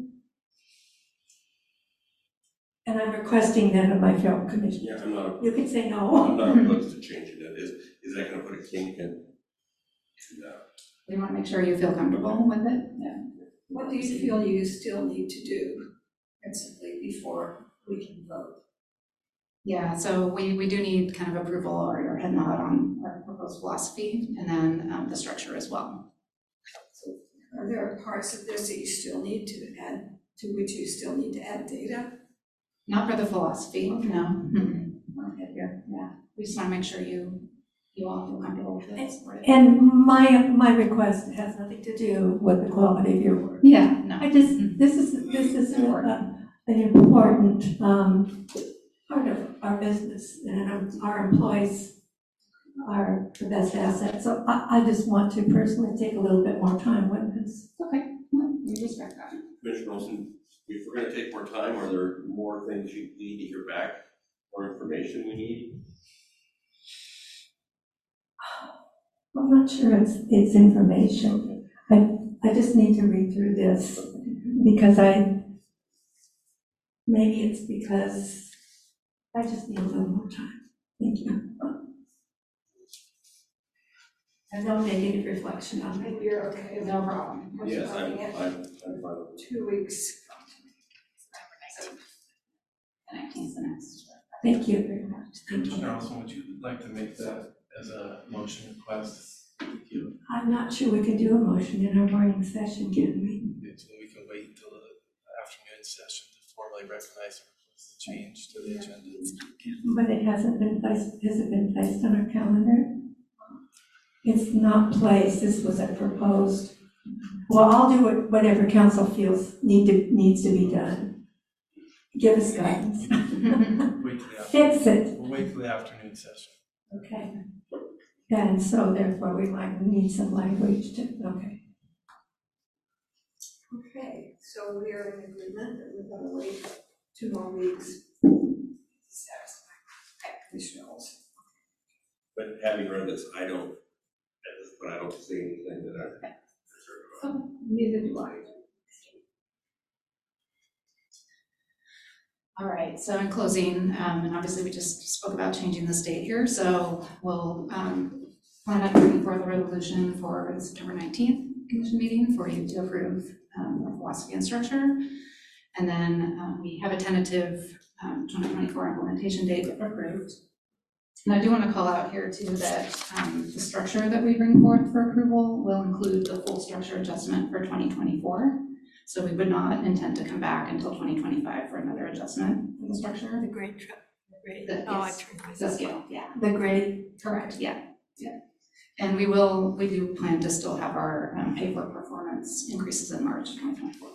And I'm requesting that of my fellow commissioners. Yeah, I'm not, You can say no. I'm not opposed to changing it. Is, is that gonna put a kink in? No. We want to make sure you feel comfortable with it. Yeah. What do you feel you still need to do principally before we can vote? Yeah, so we, we do need kind of approval or your head nod on our proposed philosophy, and then um, the structure as well. So are there parts of this that you still need to add, to which you still need to add data? Not for the philosophy, okay. No. Mm-hmm. Okay, here, yeah. We just want to make sure you you all feel comfortable with it. And my, my request has nothing to do with the quality of your work. Yeah, no. I just, this is, this is a- a- an important um, part of our business, and our- our employees are the best asset. So I, I just want to personally take a little bit more time with this. Okay, well, we respect that. Commissioner Olson, if we're gonna take more time, are there more things you need to hear back, more information we need? I'm not sure it's, it's information. I, I just need to read through this because I, maybe it's because I just need a little more time. Thank you. And no negative reflection on it. You're okay. No problem. Yes, I'm, I'm, I'm fine with it. Two weeks. The nineteenth, the next. Thank you very much. Thank you. Commissioner Olson, would you like to make that as a motion request? Thank you. I'm not sure we can do a motion in our morning session, can we? It's when we can wait until the afternoon session to formally recognize and request the change to the agenda. But it hasn't been placed, has it been placed on our calendar? It's not placed, this was a proposed. Well, I'll do what- whatever council feels need to, needs to be done. Give us guidance. Wait till the Fix it. We'll wait till the afternoon session. Okay. And so therefore we might need some language to, okay. Okay, so we are in agreement that we're gonna wait two more weeks to satisfy Commissioner Olson. But having read this, I don't, at this point, I don't see anything that I'm concerned about. Neither do I. All right, so in closing, um, and obviously we just spoke about changing the date here, so we'll um, plan on bringing forth a resolution for the September nineteenth commission meeting for you to approve um, our philosophy and structure. And then um, we have a tentative um, twenty twenty-four implementation date approved. And I do want to call out here too that um, the structure that we bring forth for approval will include the full structure adjustment for twenty twenty-four. So we would not intend to come back until twenty twenty-five for another adjustment in the structure. The grade, tra- the grade, The- oh, I yes, turned the scale, yeah, the grade. correct, yeah, yeah. And we will, we do plan to still have our um, pay for performance increases in March twenty twenty-four.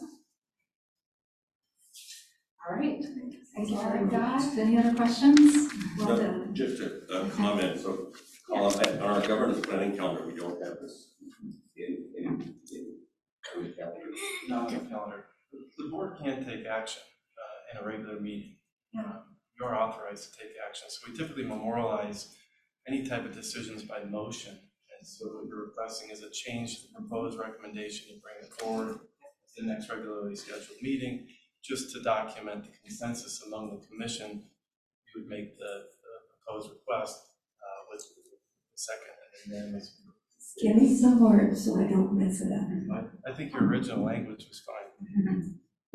All right, thank you very much. Any other questions? Well No, done. just a, a comment, so, Colin, on our governance planning calendar, we don't have this in, in, in, on the calendar. Not on the calendar. The board can take action uh, in a regular meeting. Um, You're authorized to take action. So we typically memorialize any type of decisions by motion. And And so what you're requesting is a change to the proposed recommendation to bring it forward to the next regularly scheduled meeting, just to document the consensus among the commission. You would make the, the proposed request uh, with the second and unanimous. Give me some words so I don't mess it up. I, I think your original language was fine.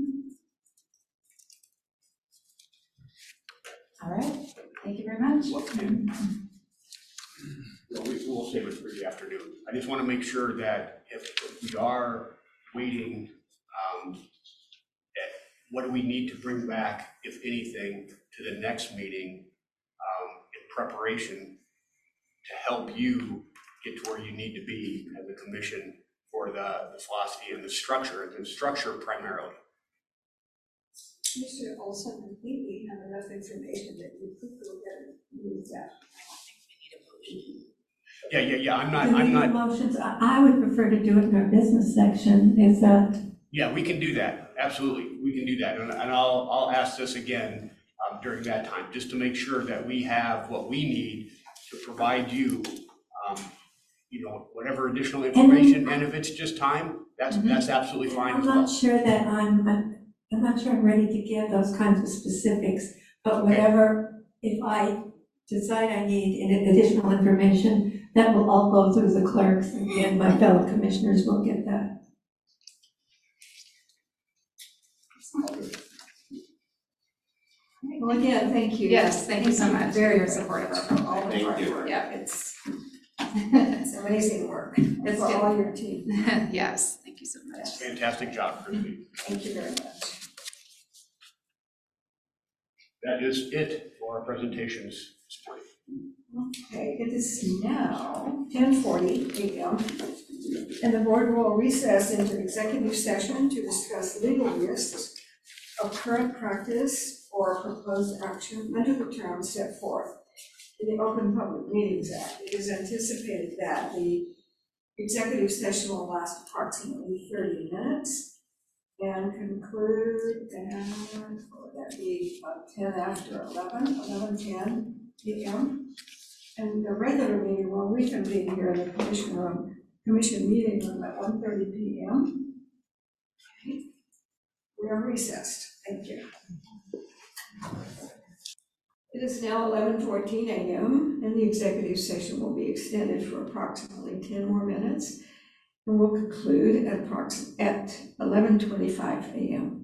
All right, thank you very much. Well, we, we'll save it for the afternoon. I just want to make sure that if, if we are waiting, um, at what do we need to bring back, if anything, to the next meeting, um, in preparation to help you get to where you need to be as a commission for the, the philosophy and the structure, the structure primarily. Mister Olson, I think we have enough information that you could go ahead and use that. Yeah, yeah, yeah, I'm not, Do we I'm need not, motions? I, I would prefer to do it in our business section, is that, yeah, we can do that, absolutely, we can do that, and, and I'll, I'll ask this again um, during that time, just to make sure that we have what we need to provide you, um, you know, whatever additional information, and if it's just time, that's, that's absolutely fine I'm as not well. sure that I'm, I'm I'm not sure I'm ready to give those kinds of specifics, but whatever, if I decide I need any additional information, that will all go through the clerks, and my fellow commissioners will get that. Well, again, thank you. Yes, thank you so much for Very your good support of our for all of Thank our you. work. Yeah. It's, it's amazing work It's for good. all your team. Yes, thank you so much. Fantastic job, Christie. Thank you very much. That is it for our presentations this morning. Okay, it is now ten forty a m and the board will recess into executive session to discuss legal risks of current practice or proposed action under the terms set forth in the Open Public Meetings Act. It is anticipated that the executive session will last approximately thirty minutes and conclude at, what would that be, about ten after eleven, eleven ten a m And the regular meeting will reconvene here in the commission room, commission meeting room at one thirty p m We are recessed. Thank you. It is now eleven fourteen a m and the executive session will be extended for approximately ten more minutes and will conclude at approximately at eleven twenty-five a m